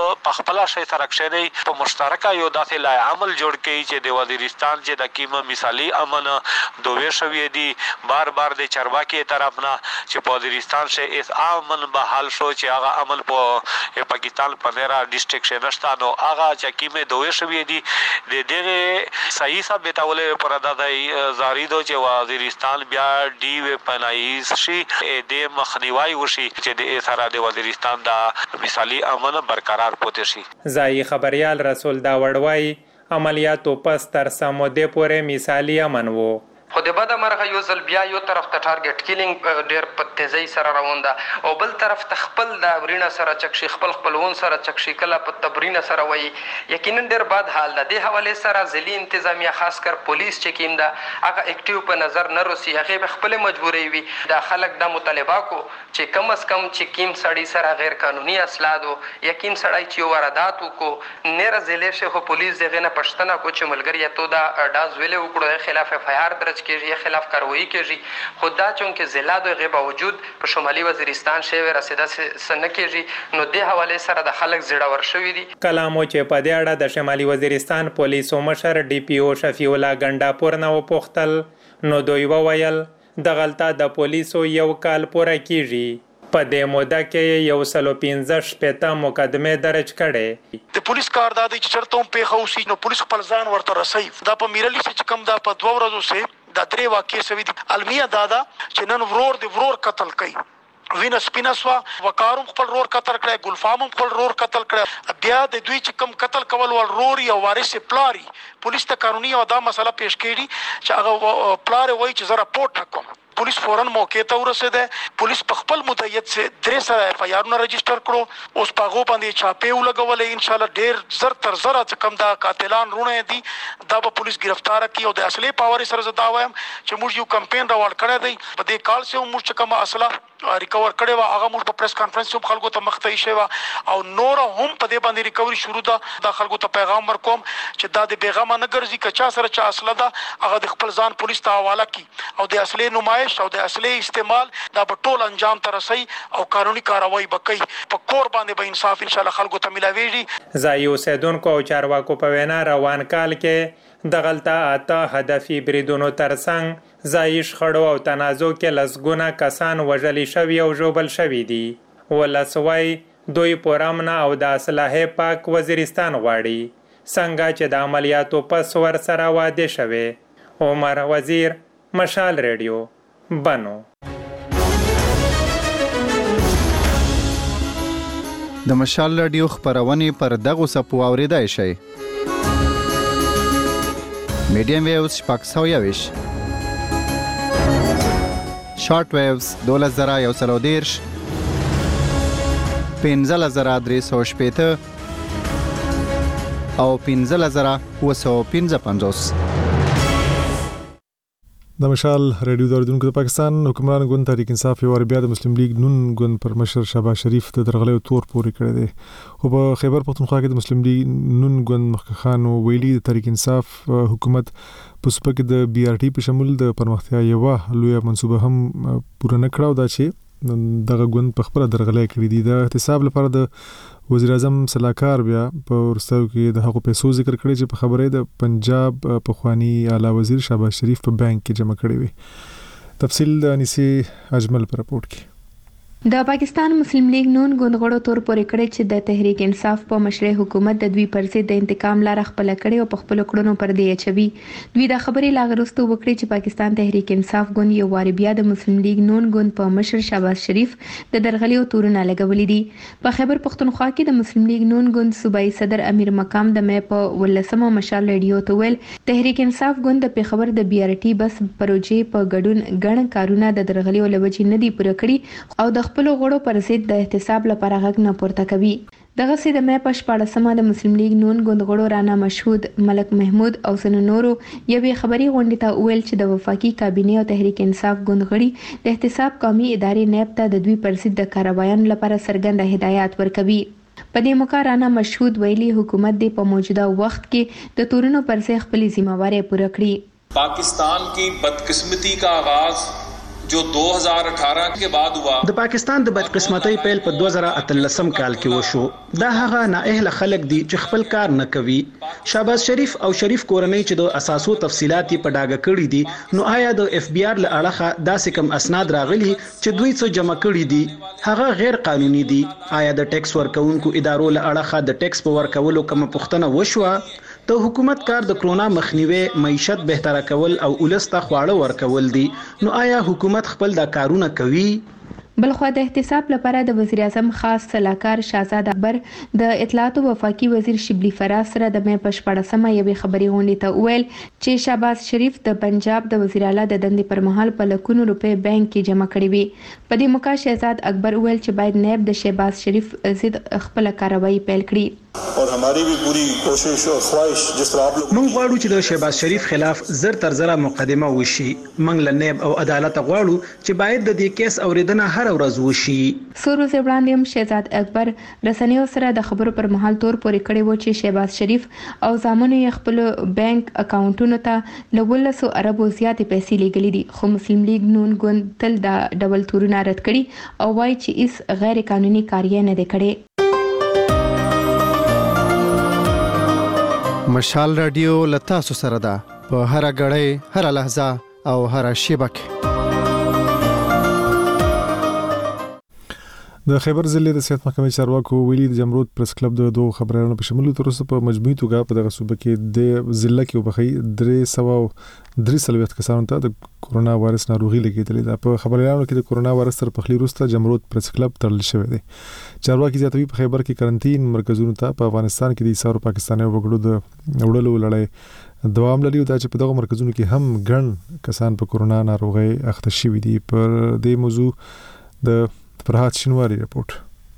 Speaker 19: په خپل شي سره کښنی په مشترکه یو داسې لای عمل جوړ کړي چې د وزیرستان چې د کیمه مثالی امن دوه شوی دي بار بار د چرواکي طرف نه چې په وزیرستان شي اس امن به حل شو چې هغه امن په پاکستان په میرا ډیسټریکټ کې نشته نو هغه چې کیمه دوه شوی دي د دغه صحیح ثابتولې پر د زاریدو چې وزیرستان بیا ډی و پنایز شي د مخنیوي وشي چې د سره د وزیرستان د مثالی امن برقرار پاتې شي
Speaker 18: ځای خبريال رسول دا وړوي عملیاتو پس تر سموده پورې مثالی امن وو
Speaker 20: خو د بده مرغه یو ځل بیا یو طرف ته ټارګټ کیلینګ ډیر په تیزی سره روان ده او بل طرف ته خپل د ورینه سره چکشي خپلون سره چکشي کله په تبرینه سره وای یقینا ډیر بد حال ده د حواله سره ځلی انتظامیه خاص کر پولیس چې کیم ده هغه اکټیو په نظر نه روسي هغه به خپل مجبوري وي د خلک د مطالبه کو چې کم از کم چې کیم سړی سره غیر قانوني اسلحه یقین سړی چې واردات کو نه رزلې شه پولیس دغه نه پښتنه کو چې ملګری ته دا ډاز ویلې وکړو خلاف FIR درج کېږي خلاف کاروایی کېږي خدا چونکه ضلع د غیب وجود په شمالي وزیرستان شوی رسیدا سن کېږي نو د حواله سره د خلک زړه ورشوي دي
Speaker 18: کلامو چې په دې اړه د شمالي وزیرستان پولیسو مشر DPO شفیع الله ګنڈاپور نه وپوښتل نو دوی وویل د غلطه د پولیسو یو کال پوره کېږي په دې موده کې یو 115 مقدمه درج کړي
Speaker 21: د پولیس کار د چرته په خوشي نو پولیس خپل ځان ورته رسي دا په میرلی چې کم دا په 2 ورځو سه دا درې واقعې سوي دي المیه دادا چې نن ورور قتل کړي وینس پینسوا وقاروم خپل رور قتل کړي ګلفامم خپل رور قتل کړي بیا د دوی چې کم قتل کول ول رور یا وارث پلاری پولیس ته قانوني او دا مسله پیش کړي چې هغه پلار وایي چې زه راپورټ کوم پولیس فورن موقع ته ورسېده پولیس په خپل مدعیت سره درې سره FIR نه رجسٹر کړو اوس پاغو باندې چاپې ولګولې ان شاء الله ډېر زر تر زر کم دا قاتلان رونه دي دا به پولیس گرفتار کړي او د اصلي پاور سره زدا وایم چې موږ یو کمپاین راوړ کړی دی په دې کال سه موږ کوم اصله ریکور کړي وا هغه موږ په پریس کانفرنس کې خلکو ته مخته شي او نور هم په دې باندې ریکوري شروع ده د خلکو ته پیغام ورکوم چې دا د پیغام نه ګرځي کچا سره چا اصله ده هغه د خپل ځان پولیس ته حواله کړي او د اصلي نمایش او د اصلي استعمال دا په ټول انجام ته رسي او قانوني کاروایی وکړي په کور باندې به انصاف ان شاء الله خلکو ته ملاويږي
Speaker 18: ځای اوسیدونکو او چارواکو په وینا روان کال کې د غلطه اته هدفي بریدونو ترڅنګ ځای شخړو او تنازع کې لسګونه کسان وژل شوي او ژوبل شوي دي ولسوي دوی پرامنه او د اصلاح پاک وزیرستان غواړي څنګه چې د عملیاتو پس ور سره واده شوه عمر وزیر مشال ریډیو بنو
Speaker 22: د مشال رادیو خبرونه پر دغه سپو اوریدای شي میډیم ویوز شپږ شارټ ویوز 2130 15350 او 15955
Speaker 1: د مشال ریډیو دردونکو د پاکستان حکمران ګوند تحریک انصاف یو بیا د مسلم لیگ نون ګوند پر مشر شهباز شریف د درغلې تور پورې کړی دی خو په خیبر پختونخوا کې د مسلم لیگ نون ګوند مخکخانو ویلي د تحریک انصاف حکومت په سپک د BRT په شمول د پرمختیا یو لوی منصوبه هم پوره نه کړو دا چې دغه ګوند په خپل درغلې کړی دی د احتساب لپاره د وزیر اعظم صلاحکار بیا په ورستاو کې د حقوق پیسو ذکر کړی چې په خبره د پنجاب پخوانی اعلی وزیر شهباز شریف په بانک کې جمع کړی وي تفصیل د انیسی اجمل پر رپورت کې
Speaker 23: د پاکستان مسلم لیگ نون ګوندغړو تور پورې کړی چې د تحریک انصاف په مشرۍ حکومت د دوی پر ضد د انتقام لار خپل کړي او په خپل کړونو پر دی اچوي دوی د خبرې لاغرستو وکړي چې پاکستان تحریک انصاف ګوند یو واری بیا د مسلم لیگ نون ګوند په مشر شهباز شریف د درغلي تورونه لګولې دي په خیبر پختونخوا کې د مسلم لیگ نون ګوند صوبایي صدر امیر مقام د مې په 18 مشال ریډیو ته ویل تحریک انصاف ګوند په خبر د BRT بس پروژې په ګډون غن کارونه د درغلي ولوجې نه دی پوره کړی او د خپل غړو پر ضد د احتساب لپاره غږ نه پورته کوي دغه سي د مې په 14مه د مسلم لیگ نون ګوندغړو رانا مشهود ملک محمود او سننورو یوې خبري غونډې ته ویل چې د وفاقي کابینه او تحریک انصاف ګوندغړي د احتساب قومي ادارې نیب ته د دوی پر ضد د کاروایانو لپاره څرګند هدایت ورکوي په دې موقع رانا مشهود ویلي حکومت د په موجوده وخت کې د تورونو پر ځای خپل ذمہواری پوره کړي
Speaker 24: पाकिस्तान की बदकिस्मती का आगाज
Speaker 2: जो 2018 के बाद हुआ.
Speaker 5: د پاکستان د بدقسمتۍ پیل په 2013 کال کې وشو. دا هغه نااهله خلک دي چې خپل کار نه کوي. شهباز شریف او شریف کورنۍ چې د اساسو تفصيلات په ډاګه کړی دي، نو آیا د اف بی آر له اړخه داسې کوم اسناد راغلي چې دوی څه جمع کړي دي هغه غیر قانوني دي؟ آیا د ټیکس ورکونکو ادارو له اړخه د ټیکس په ورکولو کوم پوښتنه وشوه؟ د حکومت کار د کرونا مخنیوي، معیشت بهتره کول او ولسته خواړه ورکول دي، نو آیا حکومت خپل دا کارونه کوي؟
Speaker 23: بلخوا د احتساب لپاره د وزیر اعظم خاص سلاکار شاهزاد اکبر د اطلاعات او وفاقي وزیر شبلی فراز سره د مې په 14مه یوې خبري غونډې ته وویل چې شهباز شریف د پنجاب د وزیر اعلی د دندې پر مهال په لکونو روپے بانک کې جمع کړې وي. په دې موقع شهزاد اکبر وویل چې باید نائب د شهباز شریف ضد خپل کاروایی پیل کړي.
Speaker 6: और हमारी भी पूरी कोशिश और ख्वाहिश जिस तरह आप लोग
Speaker 5: موږ غواړو چې د شهباز شریف خلاف زر تر زره مقدمه وشي. موږ له نیب او عدالت غواړو چې باید د دې کیس اوریدنه هر ورځ وشي.
Speaker 23: څو ورځې وړاندې هم شهزاد اکبر رسنیو سره د خبرو پر مهال تور پورې کړی و چې شهباز شریف او زامنو یې خپل بانک اکاونټونو ته له 100 اربو زیاتې پیسې لګلې دي، خو مسلم لیگ نون ګوند تل دا ډول تورونه رد کړي او وایي چې هیڅ غیر قانوني کار یې نه دی کړی.
Speaker 22: مشال رادیو لتا سره ده په هر غړې، هر لحظه او هر شیبه کې.
Speaker 1: د خیبر ضلع د صحت محکمې چارواکو ویلي د جمرود پریس کلب د دوه خبريالانو په شمول تر اوسه په مجموعي توګه په دغه صوبه کې د ضلع کې وبخي 330 کسانو ته د کورونا وایرس ناروغي لګیدلې ده. په خبريالانو کې د کورونا وایرس تر پخلی وروسته جمرود پریس کلب تړل شوی دی. چارواکي زیاتوي په خیبر کې کرنټین مرکزونو ته په افغانستان کې د ایثار پاکستاني وګړو د وړلو لړۍ دوام لري، دا چې په دغه مرکزونو کې هم ګڼ کسان په کورونا ناروغي اخته شوي دي. پر دې موضوع د فرحات شینواری رپورت.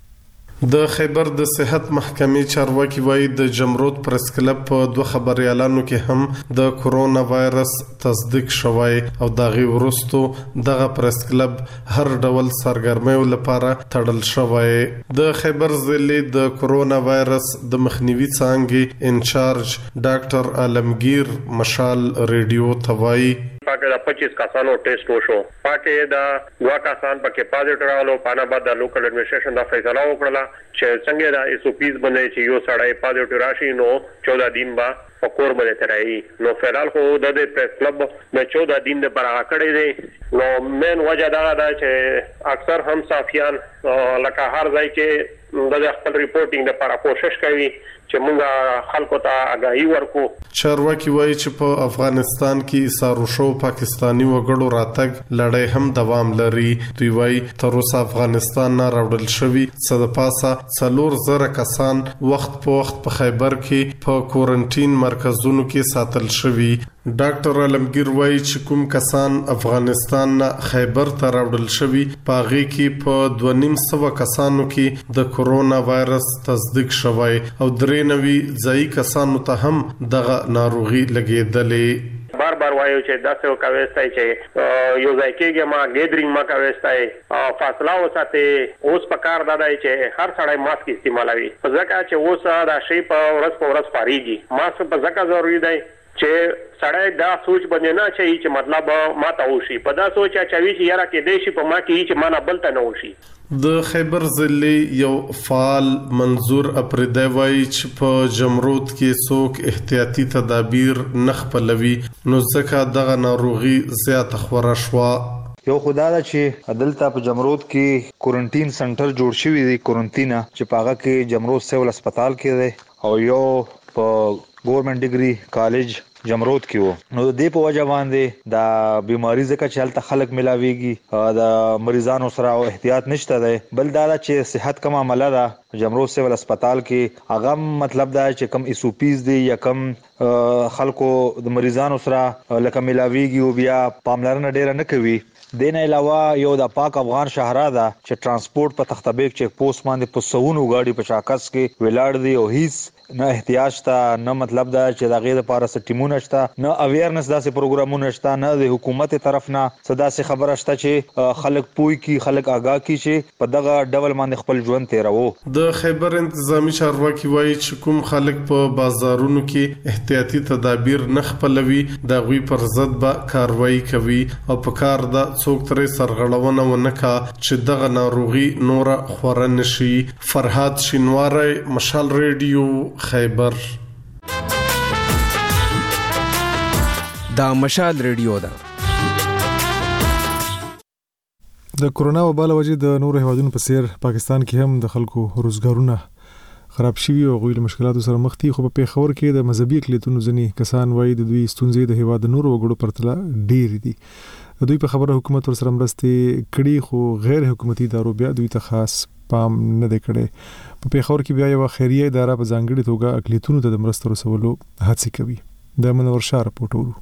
Speaker 24: د خیبر د صحت محکمې چارواکي وایي د جمرود پریس کلب په دوه خبريالانو کې هم د کورونا وایرس تصدیق شوی او دغه ورستو دغه پریس کلب هر ډول سرګرمیو لپاره تړل شوی. د خیبر ضلع د کورونا وایرس د مخنیوي څانګې انچارج ډاکټر عالمگیر مشال ریډیو توای
Speaker 25: پاکه دا 25 کسانو ټیسټ وشو، پاکه دا 2 کسان پکې پازیټیو راغلو. پانا بعد د لوکل اډمنسټریشن دا فیصله وکړه چې څنګه دا اس او پیز باندې چې یو سړی پازیټیو راشي نو 14 دن با پکور باندې ترایي. نو فعال خو د پریس کلب د 14 دن لپاره کړی دی. نو مین وجه دا ده چې اکثر هم صحافیان لکه هر ځای کې د خپل ریپورتینګ لپاره کوشش کوي چې موږ خلکو ته آگاهي ورکو.
Speaker 24: چارواکي وایي چې په افغانستان کې ایثار شو پاکستاني وګړو راتګ لړۍ هم دوام لري. دوی وایي تر اوسه افغانستان نه راوړل شوي څه د پاسه 4,000 کسان وخت په وخت په خیبر کې په کورنټین مرکزونو کې ساتل شوي. ډاکټر عالمگیر وایي چې کوم کسان افغانستان نه خیبر ته راوړل شوي په هغه کې په 2,500 کسانو کې د کورونا وایرس تصدیق شوی او 93 ځای کسانو ته هم دغه ناروغي لګیدلې.
Speaker 25: بار وایو چې داسې وکويستای چې یو ځای کېږي ما ګیدرینګ ما کويستای فاصله وساتي. اوس په کار دادای چې هر سړی ماسک استعمالوي، ځکه چې اوس دا شی په ورځ پاریږي. ماسک په ځکه ضروری دی چې سړی دا سوچ باندې نه چي چې مطلب ما ته وشي، په دا سوچ اچوي چې یاره کې دی شي په ما کې چې ما نه بل ته نه وشي.
Speaker 24: د خیبر ضلع یو فعال منظور اپریدی وایي چې په جمرود کې څوک احتیاطي تدابیر نه خپلوي نو ځکه دغه ناروغي زیاته خوره شوه.
Speaker 26: یو خدا دا چې دلته په جمرود کې کورنټین سنټر جوړ شوی دی، کورنټینا چې پاغه کې جمرود سیول هسپتال کې دی او یو په ګورنمنت ډیګري کالج جمرود کې وو. نو د دې په وجه باندې د بیماری ځکه چې هلته خلک ملاويږي د مریضانو سره او احتیاط نشته دی. بل دا چې صحت کم عمله ده جمرود سیول هسپتال کې هغه مطلب دا چې کم اس او پیز دی یا کم خلکو د مریضانو سره لکه ملاويږي او بیا پاملرنه ډیره نه کوي. دین علاوه یو د پاک افغان شهرا ده چې ترانسپورت په تختبیک چیک پوسټ باندې په 100 غاډي په شاکس کې ولاړ دي او هیڅ نه احتیاج ته، نه مطلب دا چې د غیر لپاره سټیمونه شته، نه اویرنس داسې پروګرامونه شته، نه د حکومت طرف نه صدا سي خبره شته چې خلک پوي کی، خلک آگاه کی چې په دغه ډول باندې خپل ژوند تیرو.
Speaker 24: د خیبر انتظامی چارواکي وایي چې کوم خلک په بازارونو کې احتیاطي تدابیر نه خپلوي د غوي پر ضد به کاروایی کوي او په کار د څوک ترې سرغړونه ونکا چې دغه ناروغي نور خوره نشي. فرهاد شینواری، مشال ریډیو، خیبر.
Speaker 3: دا مشال ریډیو ده.
Speaker 1: د کورونا وبا له وجې د نورو هیوادونو په څیر پاکستان کې هم د خلکو روزګارونه خراب شوي او غوي له مشکلاتو سره مخ دي. خو په پیښور کې د مذهبي اقلیتونو ځینې کسان وایي د دوی ستونزې د هیواد نورو وګړو پرتله ډېرې دي. دوی په خبره حکومت ورسره مرستې کړي خو غیر حکومتي ادارو بیا دوی ته خاص پام نه دی کړی. په پیښور کې بیا یو خیریه اداره په ځانګړي توګه اقلیتونو ته د مرستو رسولو هڅې کوي. د منور شاه راپورټ ورو.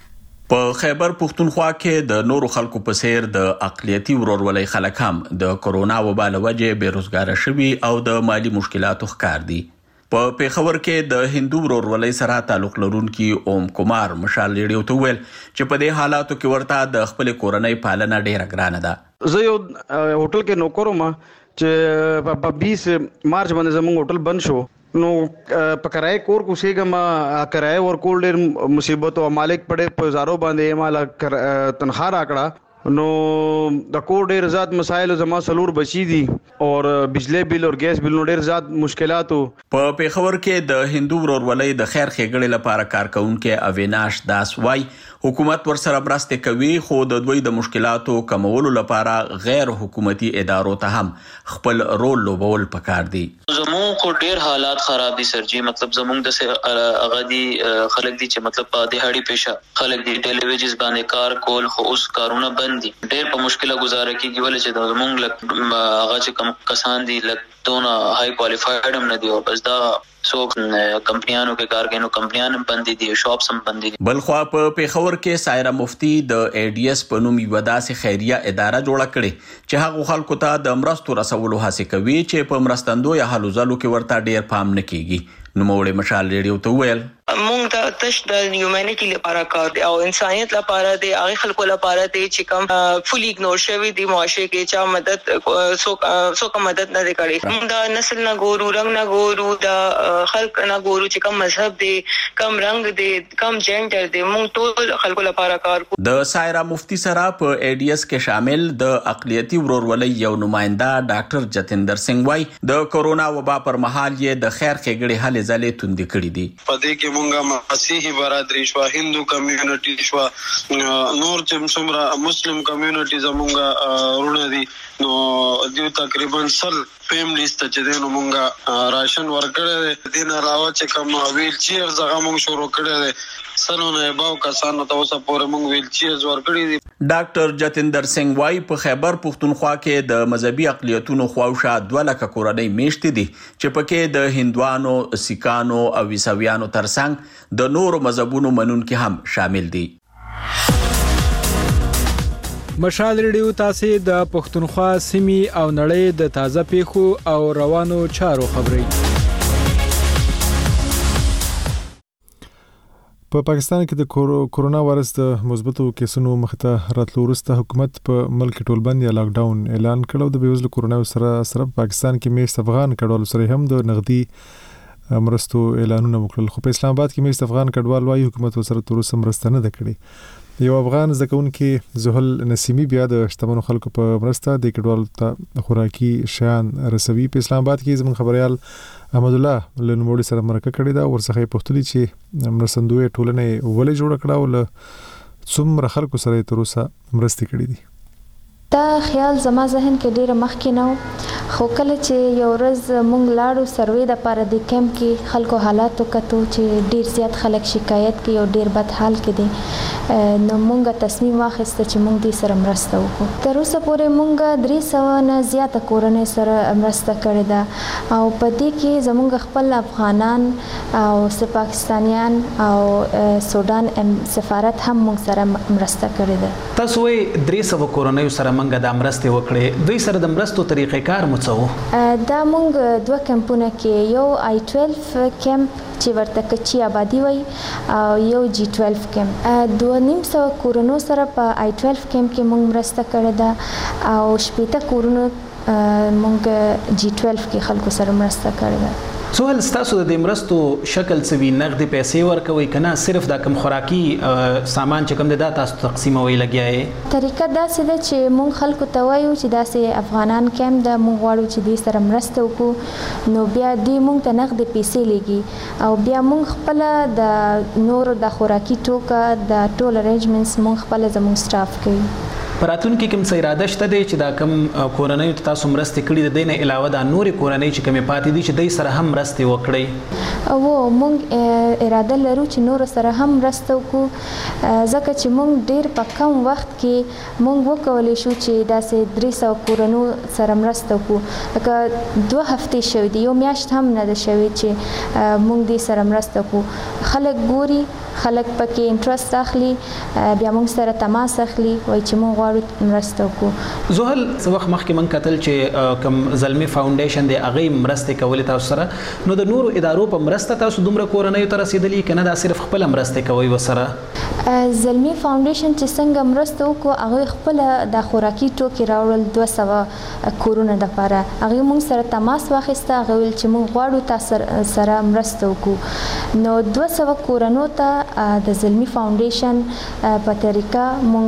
Speaker 4: په خیبر پښتونخوا کې د نورو خلکو په څیر د اقلیتي ورورولۍ خلک هم د کورونا وبا له وجې بیروزګاره شوي او د مالی مشکلاتو ښکار دي. په پیښور کې د هندو ورورولۍ سره تعلق لرونکي اوم کومار مشال ریډیو ته ویل چې په دې حالاتو کې ورته د خپل کورنۍ پالنه ډیره ګرانه ده.
Speaker 7: زه یو هوټل کې نوکر وم چې په 20 مارچ باندې زموږ هوټل بند شو. نو په کرای کور کوشيګم کرای ورکول ډېر مصیبت او مالک پړې په زارو باندې مال تنخواه راکړه. نو د کور ډېر زیات مسایل زما سلور بچی دي او بجلی بل او ګیس بل ډېر زیات مشکلاتو.
Speaker 4: په پیښور کې د هندو ورورولۍ د خیر ښېګړې لپاره کارکونکو اویناش داس وای حکومت ورسره مرسته کوي خو د دوی د مشکلاتو کمولو لپاره غیر حکومتي ادارو ته هم خپل رول لوبول پکار دي.
Speaker 8: زموږ کو ډېر حالات خراب دي سرجی، مطلب زموږ د اغادي خلک دي چې مطلب په دهاړي پېښه خلک دي ټلویزیون باندې کار کول خو اوس کارونه بند دي. ډېر په مشکله گزاره کیږي ولې چې زموږ لک هغه چې کم کسان دي لک دونه هاي کوالیفاید هم نه دي او بس دا سو کمپنیانو کې کار کوي نو کمپنیان هم بند دي، شاپس هم بند دي.
Speaker 4: بلخوا په پیښور کې سایره مفتی د ADS په نوم یو داسې خیریه اداره جوړه کړې چې هغه خلکو ته د مرستو رسولو هڅه کوي چې په مرستندو یا هلو ځلو کې ورته ډیر پام نه کیږي. نو موږ مشال ریډیو ته ویل
Speaker 9: مونږ د تش د هیومانیټي لپاره کار دی او انسانيت لپاره دی، هغه خلکو لپاره دی چې کوم فول ایګنور شوی دی معاشره کې چا مدد سو مدد نه کړي. موږ د نسل نه ګورو، رنگ نه ګورو، د خلک نه ګورو چې کوم مذهب دی، کوم رنگ دی، کوم جنډر دی، موږ ټول خلکو لپاره کار کوو.
Speaker 4: د سایرا مفتی سره په ADS کې شامل د اقلیتي ورورولۍ یو نماینده ډاکټر جتیندر سنگ وای د کورونا وبا پر مهال یې د خیر ښېګړې هلې ځلې توندې کړې دي.
Speaker 11: پدې کې مونږه مسیحي برادری شو، هندو کمیونټي شو، نور چې څومره مسلم کمیونټي زمونږه ورونه دي نو دیو تقریبا 100 فیملیز ته چې دینو مونږه راشن ورکړی دي نه راو چې کوم ویل چیر زغه مونږ شروع کړی دي سرونه باو کسانو ته اوسه پورې مونږ ویل چیر ورکړی دي.
Speaker 4: ډاکټر جتیندر سنگ وای په خیبر پښتونخوا کې د مذهبي اقلیتونو خواوشا 2 لک کورنۍ میشت دي چې پکې د هندوانو، سیکانو او عیسویانو ترڅنګ د نورو مذهبونو منونکي هم شامل دي.
Speaker 3: مشال ریډیو تاسو د پښتونخوا سیمې او نړۍ د تازه پیښو او روانو چارو خبري.
Speaker 1: په پاکستان کې د کورونا وایرس د مثبتو کیسونو مخته راتلو وروسته حکومت په ملک ټولبند یا لاک ډاون اعلان کړو. د بیوزلو کورونا سره پاکستان کې میشت افغان کډوالو سره هم د نغدي مرستو اعلانونه وکړل. خو په اسلام آباد کې میشت افغان کډوال وايي حکومت سره تر اوسه مرسته نه کړې. یو افغان ځکهونکي زهل نسیمی بیا د شتمنو خلکو په مرسته د کډوالو ته خوراکي شیان رسوي. په اسلام آباد کې زموږ خبريال احمد الله لنموړي سره مرکه کړې ده ورڅخه پوښتنه چې مرستندوی ټولنې ولې جوړ کړه او څومره خلکو سره تر اوسه مرستې کړې دي.
Speaker 27: دا خیال زما ذهن کې ډیر مخکې نه خو کله چې یو ورځ مونږ لاړو سروې د پاره د کیمپ کې خلکو حالات وکړو چې ډیر زیات خلک شکایت کوي او ډیر بد حال کې دي نو مونږه تصمیم واخیسته چې مونږ دې سره مرسته وکړو. تر اوسه پورې مونږ 300 نه زیاته کورنۍ سره مرسته کړې ده او په دې کې زمونږ خپل افغانان او پاکستانیان او سودان سفارت هم مونږ سره مرسته کړې ده.
Speaker 5: تاسو یې 300 کورنۍ سره
Speaker 10: زمونږ د مرستې وکړي دوی سره د مرستو طریقې کار مو څه
Speaker 27: دا مونږ دوه کمپونه کې یو I12 کمپ چې ورته کچی آبادی وای او یو G12 کمپ 2.5 کورونو سره په I12 کمپ کې مونږ مرسته کړې ده او شپږ کورونو مونږ G12 کې خلکو سره مرسته کړې ده.
Speaker 10: سوال ستاسو د مرستو شکل څه وي نقد پیسې ورکوي کنه صرف دا کم خوراکي سامان چې کوم د تاسو تقسیموي لګیاي
Speaker 27: طریقه دا څه ده چې مونږ خلکو ته وایو چې داسې افغانان کم د مونږ غواړو چې دې سره مرسته وکړو نو بیا دې مونږ ته نقد پیسې لګي او بیا مونږ خپل د نور د خوراکي ټوکا د ټول ارینجمنټس مونږ خپل زموږ سټاف کوي.
Speaker 10: پراتون کې کوم څه اراده شته دی چې دا کوم کورنۍ ته تاسو مرسته کړې د دینه علاوه دا نور کورنۍ چې کومه پاتې دي چې دای سره هم مرسته وکړي
Speaker 27: او مونږ اراده لرو چې نور سره هم مرسته وکړو ځکه چې مونږ ډیر په کم وخت کې مونږ وکولای شو چې داسې 300 کورنۍ سره مرسته وکړو لکه 2 هفته شوې دي یو میاشت هم نه ده شوې چې مونږ دې سره مرسته وکړو خلک ګوري خلک پکې انټرست اخلي بیا مونږ سره تماس اخلي وای چې مونږ غواړو مرسته وکړو.
Speaker 10: زهل څه وخت مخکې مونږ کتل چې کوم زلمی فاونډیشن دی هغه مرسته کوي تاسو سره نو د نورو ادارو په مرسته تاسو دومره کورنۍ ته رسیدلی کنه دا صرف خپل مرسته کوي وسره
Speaker 27: زلمی فاونډیشن چې څنګه مرسته وکړو هغه خپل د خوراکي ټوکې راوړل 200 کورونه د لپاره هغه مونږ سره تماس واخیسته هغه ول چې مونږ غواړو تاسو سره مرسته وکړو نو 200 کورونو ته د زلمی فاونډیشن په طریقه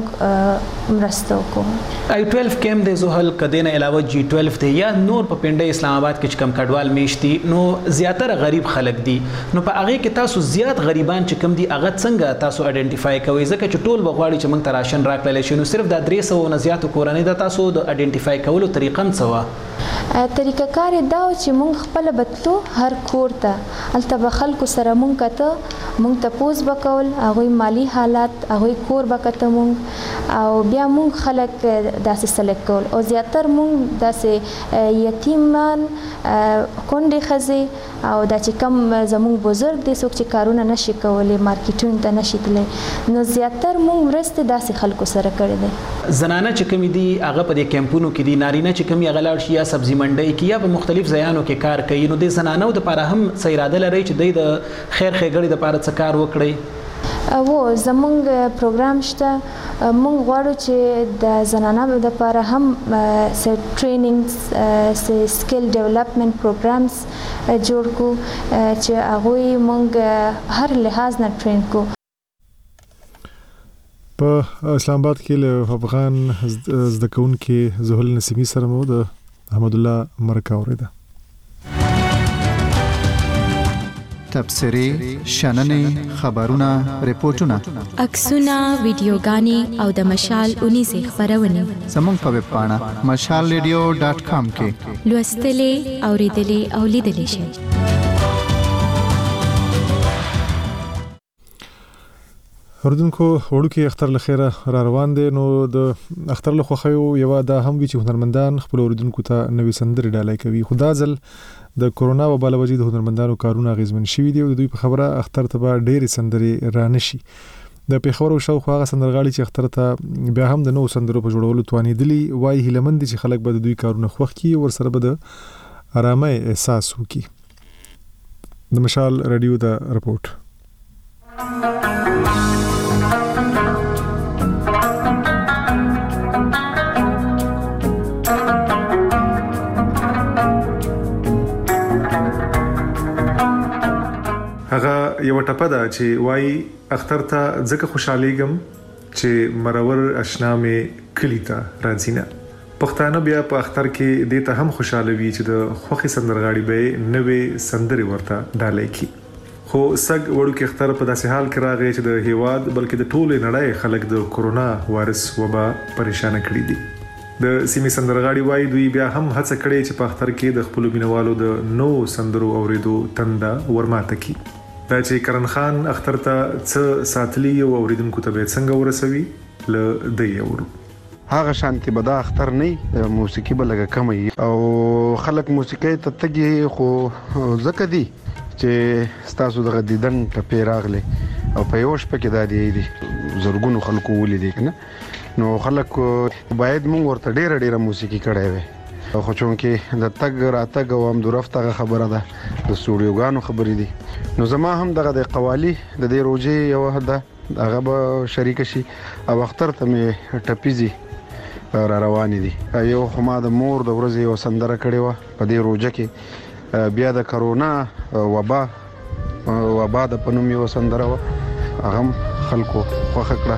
Speaker 27: مونږ مرسته وکړو.
Speaker 10: I12 کم د زهل کدینه علاوه G12 دی یا نور په پنده اسلام آباد کې کم کډوال میشتي نو زیاتره غریب خلک دي نو په هغه کې تاسو زیات غریبان چې کم دي هغه څنګه تاسو آئیډنټیفای کوئ ځکه چې ټول بغواړي چې موږ ته راشن راکړل شي نو صرف د 300 نه زیاتو کورنۍ د تاسو د آئیډنټیفای کولو طریقه څه و
Speaker 27: طریقه کار دا چې مونږ خپل بتلو هر کور ته البته خلکو سره مونږ کته مونږ ته پوز وکول هغه مالی حالات هغه کور وکته مونږ او بیا مونږ خلک داسې سلیکټ کول او زیاتر مونږ داسې یتیمان کونډې خزي او دا چې کم زموږ بزرګ دي څوک چې کارونه نشي کولای مارکیټونو ته نشي تللی نو زیاتر مونږ مرسته داسې خلکو سره کړې دي.
Speaker 10: زنانه چې کوم دي هغه په دې کمپونو کې دي نارینه چې کوم یې غلاړ شي یا سبزی منډي کې یا په مختلف ځایانو کې کار کوي نو د زنانو د لپاره هم څه اراده لري چې د خیر ښېګړې د لپاره څه کار وکړي.
Speaker 27: و زمونږ پروګرام شته مونږ غواړو چې د زنانو د لپاره هم ټریننګز سکل ډیولپمنٹ پروګرامز جوړ کو چې هغه مونږ هر لحاظ نه ټرین کو.
Speaker 1: په اسلام آباد کې له افغان زده کوونکو زهل نسیمی سره مو د احمد الله مرکه اوریده
Speaker 22: تبصری شننې خبرونه ریپورتونه
Speaker 12: عکسونه ویډیوګانې او د مشال 19 خبرونه
Speaker 22: زموږ په ویب پاڼه mashalradio.com کې
Speaker 12: لوستلې اوریدلې او لیدلې شئ.
Speaker 1: اردوونکو وړوکی اختر لخيره را روان دي نو د اختر له خوخیو یو دا هم وی چې هنرمندان خپل اردوونکو ته نوې سندرې ډالۍ کوي خدا ځل د کورونا وبا له وجې د هنرمندانو کارونه غیزمن شوي دي او دوی په خبره اختر ته به ډېرې سندرې رانشي. د پیښور او شاوخوا هغه سندرغاړي چې اختر ته بیا هم د نو سندرو په جوړولو توانېدلي وایي هیلمند چې خلک به د دوی کارونه خوښ کړي او سره به د آرامۍ احساس وکړي. د مشال رادیو د رپورت هغه یو ټپه ده چې وای اختر ته ځکه خوشالېږم چې مرور آشنا مې کلی ته راځینه پښتانه بیا په اختر کې د ته هم خوشاله وي چې د خوخي سندرغاړي به نوې سندري ورته ډالۍ کی خو سګ وړو کې اختر په داسې حال کې راغی چې د هیواد بلکې د ټولې نړۍ خلک د کورونا وایرس وبا پریشان کړي دي. د سیمې سندرغاړي وای دوی بیا هم هڅه کړې چې په اختر کې د خپل مینوالو د نو سندرو اوریدو تنده ورماته کی. دا چې کرن خان اختر ته څه ساتلی او اوریدونکو ته به څنګه ورسوي ل دی اورو
Speaker 7: هغه شانتي بدا اختر نه موسیقي بلګه کمي او خلک موسیقي ته تګي خو زکه دي چې تاسو دغه دیدن ته پیراغله او په یوش پکې د دې دي زرګونو خلکو ولې دي کنه نو خلک باید مونږ ورته ډیره موسیقي کړې وي خو چونکې د تګ راتګ او هم درفتغه خبره ده د سټوډیوګانو خبرې دي نو زما هم دغه د قوالی د دې روزي یو هدا هغه به شریک شي او اختر ته مې ټپيزي را روان دي یو خو ما د مور د ورځې یو سندره کړې و په دې روزه کې بیا د کرونا وبا د پنوم یو سندره و هغه خلکو خوښ کړه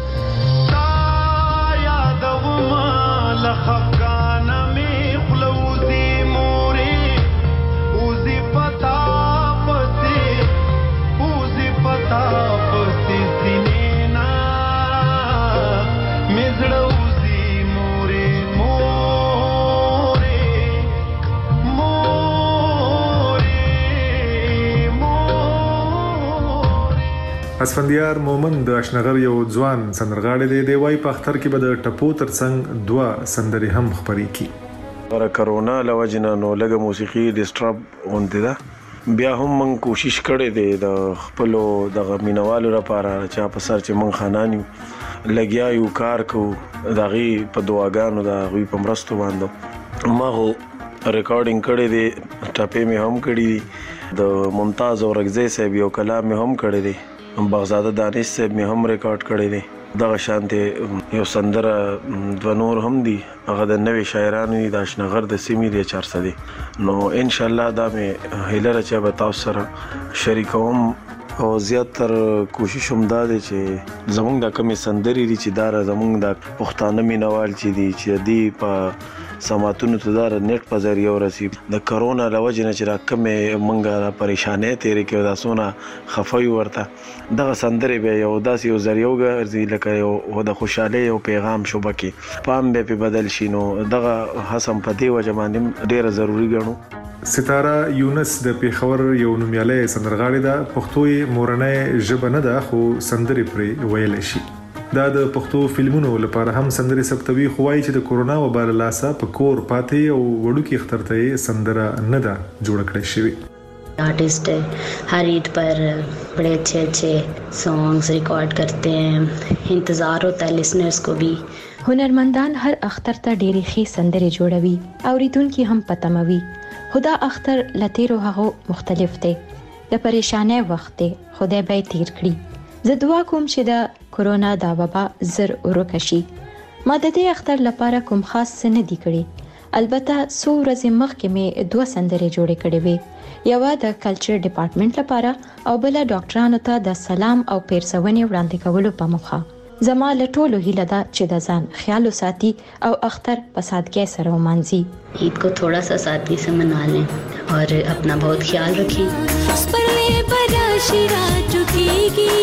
Speaker 1: اسفندیار مومن د اشنغر یو ځوان سندرغاړی دی وای په اختر کې به د ټپو ترڅنګ دوا سندري هم خبري کی
Speaker 13: پر کرونا لوجنه نو لګه موسیقي ډیسټرب اونته ده بیا هم من کوشش کړې ده د خپل د مینوالو لپاره چې په سر چې من خاناني لګیا یو کار کو دغه په دواګانو د غوي په مرستو باندې ما هو ریکارډینګ کړې ده ټپې مې هم کړې د ممتاز اورغزی صاحب یو کلام مې هم کړې ده بغزاده دانش صاحب مې هم ریکارډ کړی دی دغه شانته یو سندره د نور هم دی هغه د نوې شاعرانو د اشنغر د سیمې د 400 دی نو ان شاء الله دا مې هیله راچا به تاسو سره شریکوم او زیاتر کوشش هم دا دی چې زمونږ د کمی سندري دي چې دا زمونږ د پښتانه مینوال چې دي چې دی په سماتونو ته دا نت په ذریعہ ورسی د کرونا لوجنه چې راکمه منګه پریشانې تیرې کې دا سونه خفای ورته دغه سندره به یو داسې یو ذریعہ ګرځي لکه یو د خوشاله یو پیغام شوبکه پام به په بدل شینو دغه حسم په دی وجه باندې ډیره ضروری ګڼو
Speaker 1: ستاره یونس د پیښور یو نومیاله سندرغاړی ده پښتو مورنۍ ژبه نه ده خو سندري پرې ویل شي دا د پښتو فلمونو لپاره هم سندري ثبتوي خوای چې د کورونا وبا له لاسه په کور پاتې او وړوکی اخترته سندره نه ده جوړ کړی شوی
Speaker 14: आर्टिस्ट है हर ईद पर बड़े अच्छे सॉन्ग्स रिकॉर्ड करते हैं इंतज़ार होता है लिसनर्स को भी
Speaker 23: هنرمندان هر اختر ته ډېری ښې سندرې جوړوي اوریدونکو هم پتموي خدا اختر لتیرو هغه مختلف دی د پریشانه وخت دی خدای به تیر کړي زه دعا کوم چې د کورونا دا وبا زر ورکشي ما د دې اختر لپاره کوم خاص څه نه دی کړی البته څو ورځې مخکې مې 2 سندرې جوړې کړې وې یو د کلچر ډپارټمنټ لپاره او بل ډاکټرانو ته د سلام او پیرسونې وړاندې کولو په موخه زما له ټولو هیله ده چې د ځان خیال وساتي او اختر په سادګۍ سره ومانځي
Speaker 14: عید को थोड़ा सा सादगी से मना लें और अपना बहुत ख्याल रखें
Speaker 15: स्पर्ले बराशी रात रुकेगी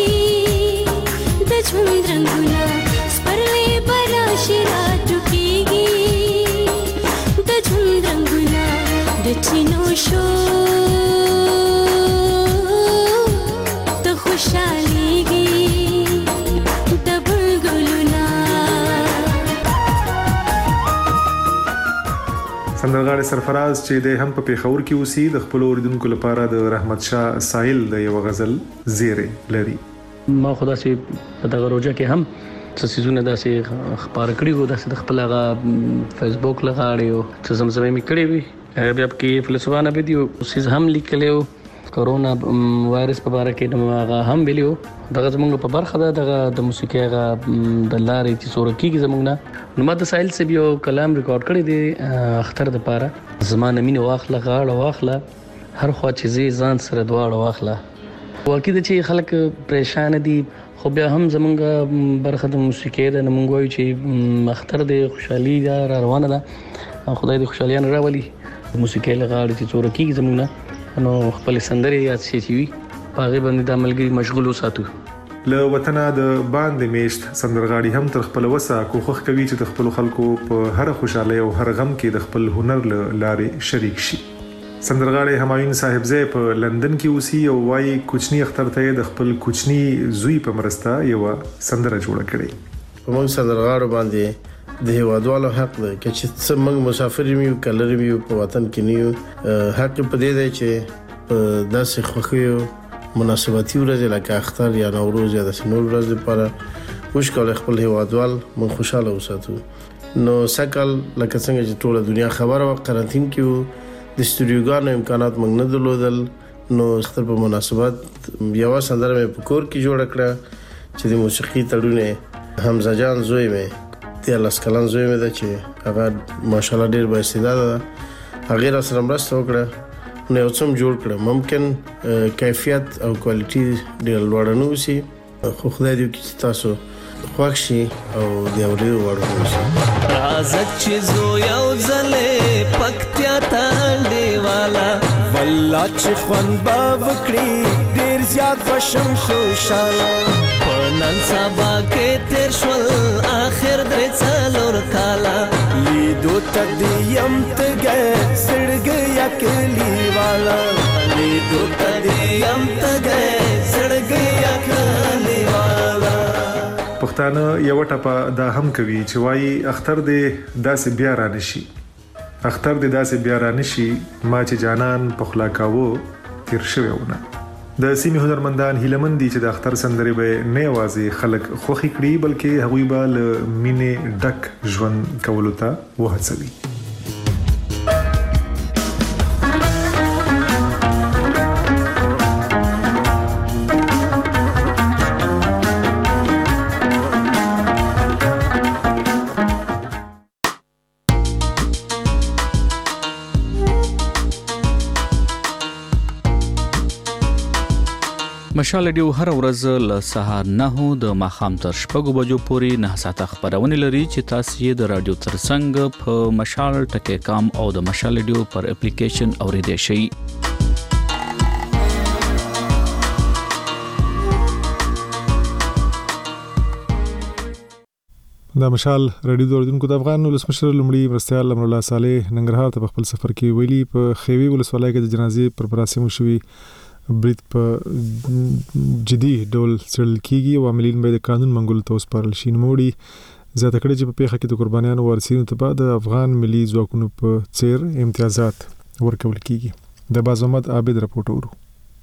Speaker 15: द झुंड रंगुला स्पर्ले बराशी रात रुकेगी द झुंड रंगुला द चिनो शो तो खुशहालीगी
Speaker 1: سندرغاړي سرفراز چې د هم په پیښور کې اوسي د خپل اوریدونکو لپاره د رحمت شاه ساحل د یو غزل زیره لري
Speaker 16: ما خدا سي په دغه روزه کې هم څه سيزونه داسې خبر کړی وو داسې د خپل هغه فیسبوک لغاړي او څه زمزمه می کړی وي بیا کې فلسفانه ویډیو سیز هم لیکلو کورونا وایرس په اړه کې نو هغه هم ویلو دغه زمونږ په برخه ده دغه د موسیقي هغه د لارې چې سورکی زمونږ نه نو ما د ساحل سے یو کلام ریکارډ کړی دی اختر د پاره زمانه مين واخله غاړه واخله هر خوا چې زی ځان سره دواړه واخله واکې چې خلک پریشان دي خو بیا هم زمونږ برخه د موسیقي د نمونږ وایو چې اختر د خوشحالي را روانه ده خدای دې خوشحالیان راولي موسیقي لغاړي چې سورکی زمونږ نه نو خپل سندري یاد شي وي پاغه باندې د عملګری مشغول وساتو
Speaker 1: له وطن د باندې میشت سندرغاړي هم تر خپل وسه کوخخ کوي چې د خپل خلکو په هر خوشاله او هر غم کې د خپل هنر لارې شریک شي سندرغاړي همایون صاحبزی په لندن کې اوسي او وايي کوچنی اختر ته د خپل کوچنی زوی په مرسته یو سندره جوړ کړي
Speaker 17: په موږ سندرغاړو باندې د هیوادوالو حق دی چې څه موږ مسافر یو کلر یو په وطن کې نیو حق په دې دی چې داسې خوخیو مناسبتي ورځ لکه اختر یا نوروز یا د سنور ورځ لپاره وشکول خپل هیوادوال من خوشاله وساتو. نو سکل لکه څنګه چې ټوله دنیا خبره و قرنټین کې وو د استودیوګانو امکانات موږ نه درلودل. نو ستر په مناسبت یو سندره مې په کور کې جوړ کړه چې د موسیقي تړونه حمزه جان زوی مې د لاسکلان زوی مې د چې هغه ماشاءالله ډیر با استعداد ده هغه را سره مرسته وکړه نو یو څوم جوړ کړه. ممکن کیفیت او کوالټي ډیر لوړ نه وسی خو خدای دې چې تاسو خوښ شي او د اورېدو وړ اوسئ.
Speaker 15: راځه چې زو یو ځلې پکتیا ته دیواله والله چې خوند به وکړي ډېر زیات بشم خوشاله په نن سبا کې تېر شول آخر درې څلور کاله لیدو ته دې یم تږی زړګی کلیواله لیدو ته دې یم تږی زړګی کلیواله.
Speaker 1: پښتانه یو ټپه دا هم کوي چې وایي اختر دې داسې بیا را نشي اختر دې داسې بیا را نشي ما چې جانان په خلا کاوه تیر شوی ونه. د سیمې هنرمندان هیلمن دي چې د اختر سندرې به نه یوازې خلک خوښي کړي بلکې هغوی به له مینې ډک ژوند کولو ته وهڅوي.
Speaker 2: مشال ریډیو هر ورځ له سهار 9 د ماښام تر 6 بجو پورې 9 ساعته خبرونه لري چې تاسو یې د رادیو ترڅنګ په مشال ټکی کام او د مشال ریډیو پر اپلیکیشن اوریدئ شئ.
Speaker 1: د مشال ریډیو اوریدونکو د افغان ولسمشر لومړي مرستیال امر الله صالح ننګرهار ته په خپل سفر کې ویلي په خیوي ولسوالۍ کې د جنازې پر مراسمو شوي برید په جدي ډول څېړل کیږي او عاملین به د قانون منګولو ته وسپارل شي. نوموړي زیاته کړې چې په پیښه کې د قربانیانو وارثینو ته به د افغان ملي ځواکونو په څیر امتیازات ورکول کیږي. د باز محمد عابد رپورټ ورو.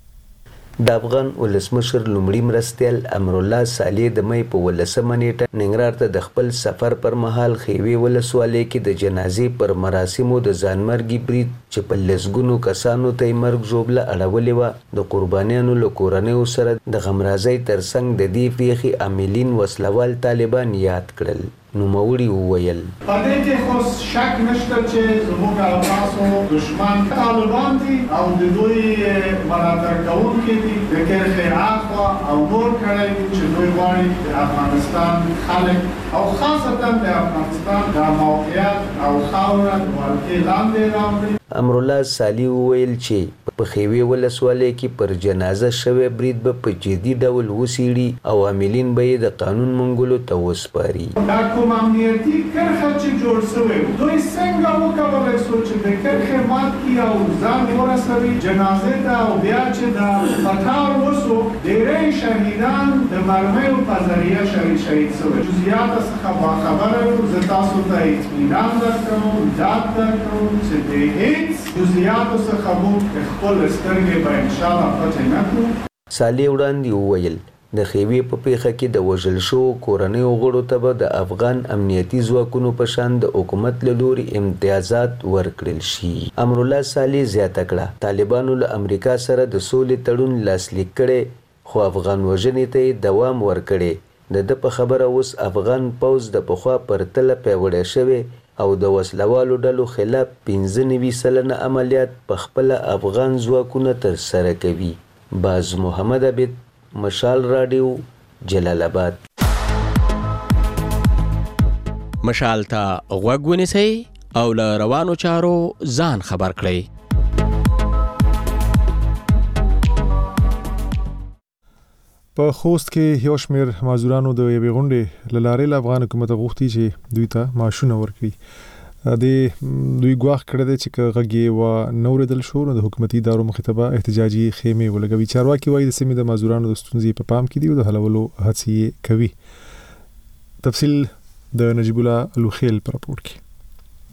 Speaker 6: د افغان ولسمشر لومړي مرستیال امر الله صالح د مې په 18 نیټه ننګرهار ته د خپل سفر پر مهال خیوي ولسوالۍ کې د جنازې پر مراسمو د ځانمرګي برید چې په لسګونو کسانو ته مرګ ژوبله اړولې وه د قربانیانو له کورنیو سره د غمرازۍ ترڅنګ د دې پیښې عاملین وسلوال طالبان یاد کړل. نوموړي وویل
Speaker 18: په دې کې خو شک نشته چې زموږ او تاسو دشمن طالبان دي او د دوی ملاتړ کوونکي دي د کرخې اخوا او نور کړي چې دوی غواړي د افغانستان خلک او خاصتا د افغانستان د موقعیت او خاوره د ولکې لاندې راوړي.
Speaker 6: امر الله صالح وویل چې په خیوي ولسوالۍ کې پر جنازه شوی برید به په جدي ډول وڅېړي او عاملین به یې د قانون منګولو ته وسپاري.
Speaker 18: دا کوم امنیتي کرښه چې جوړ شوی دوی څنګه وکولای شو چې د کرښې مات کړي او ځان ورسوي جنازې ته او بیا چې د قطار وسو ډېری شهیدان د مرمیو په ذریعه شهید شوي. جزئیات څخه باخبره یم زه تاسو ته اطمینان درکوم ډاډ درکوم چې د هیڅ جزئیاتو څخه موږ خپل سترګې به انشاءالله پټې نه کړو.
Speaker 6: صالح وړاندې وویل د خیوي په پیښه کې د وژل شوو کورنیو غړو ته به د افغان امنیتي ځواکونو په شان د حکومت له لوري امتیازات ورکړل شي. امر الله صالح زیاته کړه طالبانو له امریکا سره د سولې تړون لاسلیک کړي خو افغان وژنې ته یې دوام ورکړي. د ده په خبره اوس افغان پوځ د پخوا پرتله پیاوړی شوی او د وسلوالو ډلو خلاف 95% عملیات په خپله افغان ځواکونه ترسره کوي. باز محمد عابد مشال رادیو جلال آباد.
Speaker 4: مشال ته غوږ ونیسئ او له روانو چارو ځان خبر کړئ.
Speaker 1: په خوست کې یو شمېر مزدورانو د یوې غونډې له لارې له افغان حکومت غوښتي چې دوی ته معاشونه ورکړي. دوی ګواښ کړی دی چې که غږ یې ونه اورېدل شو نو د حکومتي ادارو مخې ته به احتجاجي خیمې ولګوي. چارواکي وایي د سیمې د مزدورانو د ستونزې په پام کې دي او د حلولو هڅې یې کوي. تفصیل د نجیب الله الوخیل په راپورټ کې.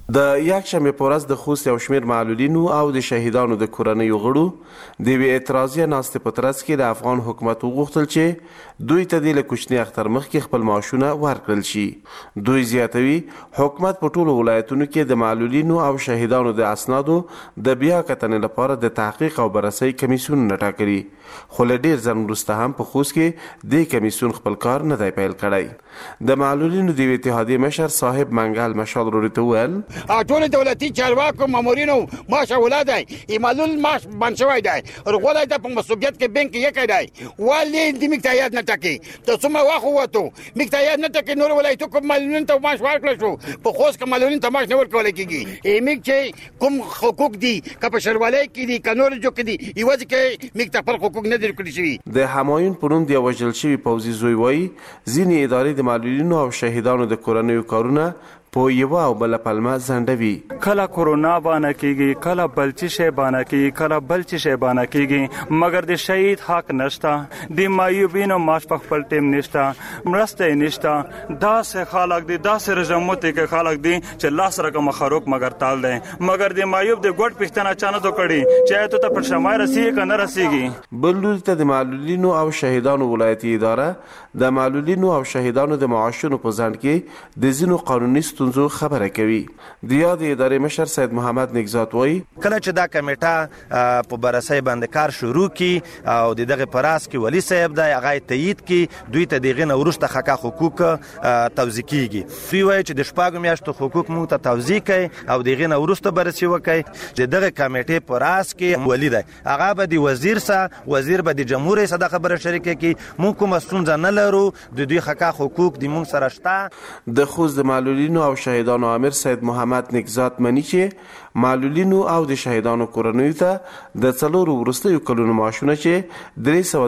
Speaker 8: د یکشنبه په ورځ د خوست یو شمېر معلولینو او د شهیدانو د کورنیو غړو د یوې اعتراضیه ناستې په ترڅ کې د افغان حکومت وغوښتل چې دوی ته د له کوچني اختر مخکې خپل معاشونه ورکړل شي. دوی زیاتوي حکومت په ټولو ولایتونو کې د معلولینو او شهیدانو د اسنادو د بیا کتنې لپاره د تحقیق او بررسۍ کمیسیون ټاکلي، خو له ډېر ځنډ وروسته هم په خوست کې د کمیسیون خپل کار نه دی پیل کړی. د معلولینو د اتحادیې مشر صاحب منګل مشال ورته وویل
Speaker 19: ټول دولتي چارواکو مامورینو معاش ولادای معلول معاش بند شوی دی، رغولای د په مسؤلیت کې بانک یې کړی ولی د مکتایات نه ټکی ته څومره وخت وته مکتایات نه ټکی نور ولایتو کوم معلولین ته معاش ورکړل شو، په خوست کې معلولین ته معاش نه ورکول کیږي. ایمیک چې کوم حقوق دي که په شروالۍ کې دي که نور جو کې دي یوازې کې مکتب پر حقوق نه درکړي شوي.
Speaker 8: د همایون په نوم د یو وژل شوي پوځي زوی وایي ځینې ادارې د معلولینو او شهیدانو د کورنیو کارونه په یوه او بله پلمه ځنډوي.
Speaker 20: کله کورونا بانه کیږي، کله بل څه شی بانه کیږي، کله بل څه شی بانه کیږي، مګر د شهید حق نشته، د معیوبینو معاش په خپل ټیم نشته، مرسته نشته. داسې خلک دي، داسې رژیمونه کې خلک دي چې لاس رقم خروق مګر تال دی، مګر د معیوب د ګډ پښتنه چانه تو کړي چې ته پر شمای رسیږي که نه رسیږي.
Speaker 8: بل لوري ته د معلولینو او شهیدانو ولایتي اداره د معلولینو او شهیدانو د معاشونو په ځنډ کې د ځینو قانوني ستونزو خبره کوي. د یادې ادارې مشر سید محمد نگزات وایي
Speaker 21: کله چې دا کمیټه په بررسۍ باندې کار شروع کی او د دغه پراس کې ولی صاحب د هغه تایید کی دوی ته دغه نه وروسته حقوق توزیع کیږي. دوی وایي چې د شپږ میاشتو حقوق مو ته توزیع کوي او دغه نه وروسته بررسي وکړي چې دغه کمیټې پراس کې ولی دی هغه به د وزیر سره وزیر به د جمهور رئیس د خبره شریکه کی مونږ کوم ستونزه نه لرو، د دوی حقوق د مونږ سره شته.
Speaker 8: د خوست د معلولینو او شهیدانو امیر سید محمد نگزات مني چې معلولینو او د شهیدانو کورنیو ته د 4 وروستیو کلونو معاشونه چې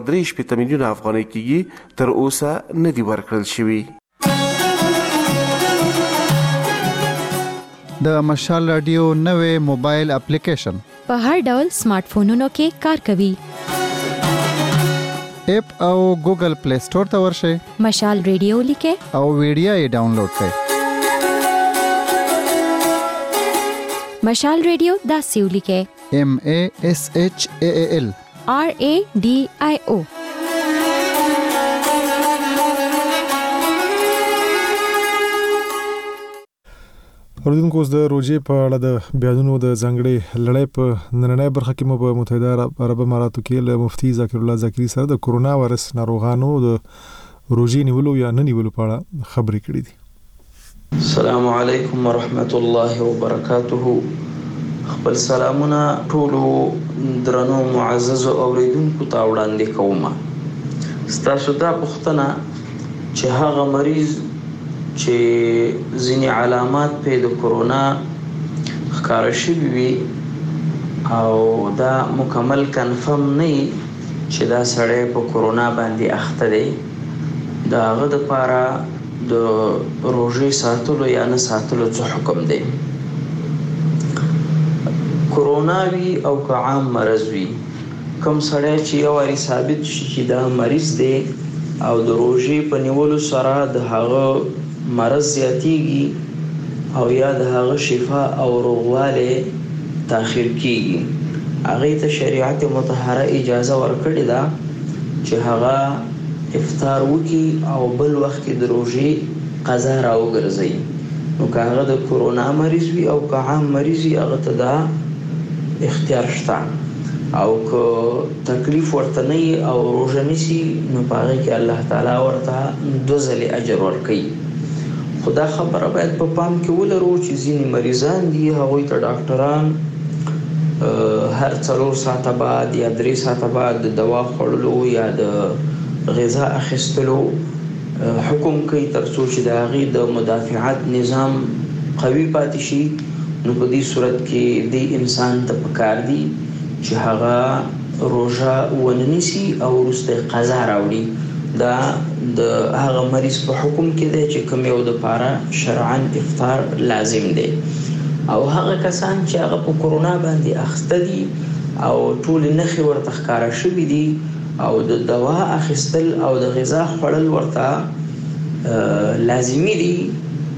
Speaker 8: 363 میلیونه افغانۍ کېږي تر اوسه نه دي ورکړل شوي.
Speaker 22: د مشال رادیو نوې موبایل اپلیکیشن
Speaker 12: په هر ډول سمارټ فونونو کې کار کوي.
Speaker 22: اپ او ګوګل پلی سٹور ته ورشئ،
Speaker 12: مشال رادیو لیکه
Speaker 22: او ویډیو یې ډاونلوډ کړئ.
Speaker 12: مشال رادیو دا سیو لیکه
Speaker 22: MASHAAL
Speaker 12: RADIO.
Speaker 1: اوریدونکو اوس د روژې په اړه د بیانونو د ځانګړې لړۍ په نننۍ برخه کې مو په متحده عرب اماراتو کې له مفتي ذکر الله ذکری سره د کورونا وایرس ناروغانو د روژې نیولو یا نه نیولو په اړه خبرې کړې دي.
Speaker 24: السلام علیکم ورحمت الله وبرکاته. خپل سلامونه ټولو درنو معزز اوریدونکو ته وړاندې کوم. ستاسو دا پوښتنه چې هغه مریض چې ځینې علامات په د کورونا ښکاره شوي وي او دا مکمل کنفرم نه وي چې دا سړی په کورونا باندې اخته دی، د هغه دپاره د روژې ساتلو یا نه ساتلو څه حکم دی. کورونا وي او که عام مرض وي، کوم سړی چې یو واري ثابت شي چې دا مریض دی او د روژې په نیولو سره د هغه مرض زیاتیږي او یا د هغه شفا او روغواله تاخير کیږي، هغه ته شریعت مطهره اجازه ورکړې ده چې هغه افطار وکي او بل وخت کې د روژې قضا راوګرځي. نو که هغه د کورونا مریض وي او که عام مریض وي هغه ته دا اختیار شته او که تکلیف ورته نه او روژه نیسي نو په هغه کې الله تعالی ورته 2 ځلې اجر ورکوي. خو دا خبره باید په پام کې ولرو چې ځینې مریضان دي هغوی ته ډاکټران هر 4 ساعته بعد یا 3 ساعته بعد د دوا خوړلو یا د غذا اخیستلو حکم کوي ترڅو چې د هغې د مدافعت نظام قوي پاتې شي. نو په دې صورت کې د انسان ته پکار دي چې هغه روژه ونه نیسي او وروسته قضا راوړي. دا د هغه مریض په حکم کې دی چې کوم یو د پاره شرعاً افطار لازم دی. او هغه کسان چې هغه په کورونا باندې اخته دي او ټول نښې ورته ښکاره شوي دي او د دوا اخیستل او د غذا خوړل ورته لازمي دي،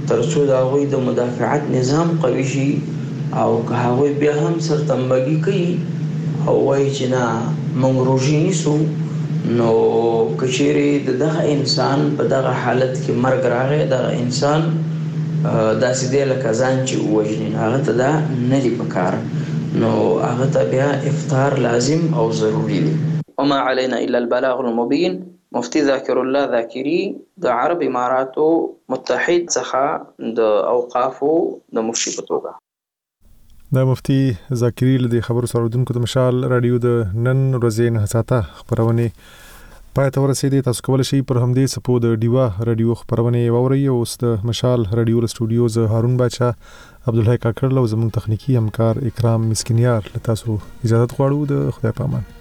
Speaker 24: ترڅو د هغوی د مدافعت نظام قوي شي او که هغوی بیا هم سرتنبګي کوي او وایي چې نه موږ روژې نیسو نو که چیرې دغه انسان په دغه حالت کې مرګ راغی دغه انسان داسې دی لکه ځان چې ووژني هغه ته دا نه دي پکار نو هغه ته بیا افطار لازم او ضروري دی.
Speaker 3: وما علينا الا البلاغ المبين. مفتی ذاکر الله ذاکری د عرب اماراتو متحد څخه د اوقافو د مفتي په توګه.
Speaker 1: د مفتی ذاکری له خبرو سرودونکو د مشال رادیو د نن ورځې نه ساته خبرونه پای ته ورسېدې. تاسو کولای شئ پر همدې سپو د ډیوا رادیو خبرونه وورئ. اوس د مشال رادیو له سټوډیو ز هارون بچا عبدالحی کاکړ له زموږ تخنیکی همکار اکرام مسکینیار له تاسو اجازه غواړو. د خدای پامان.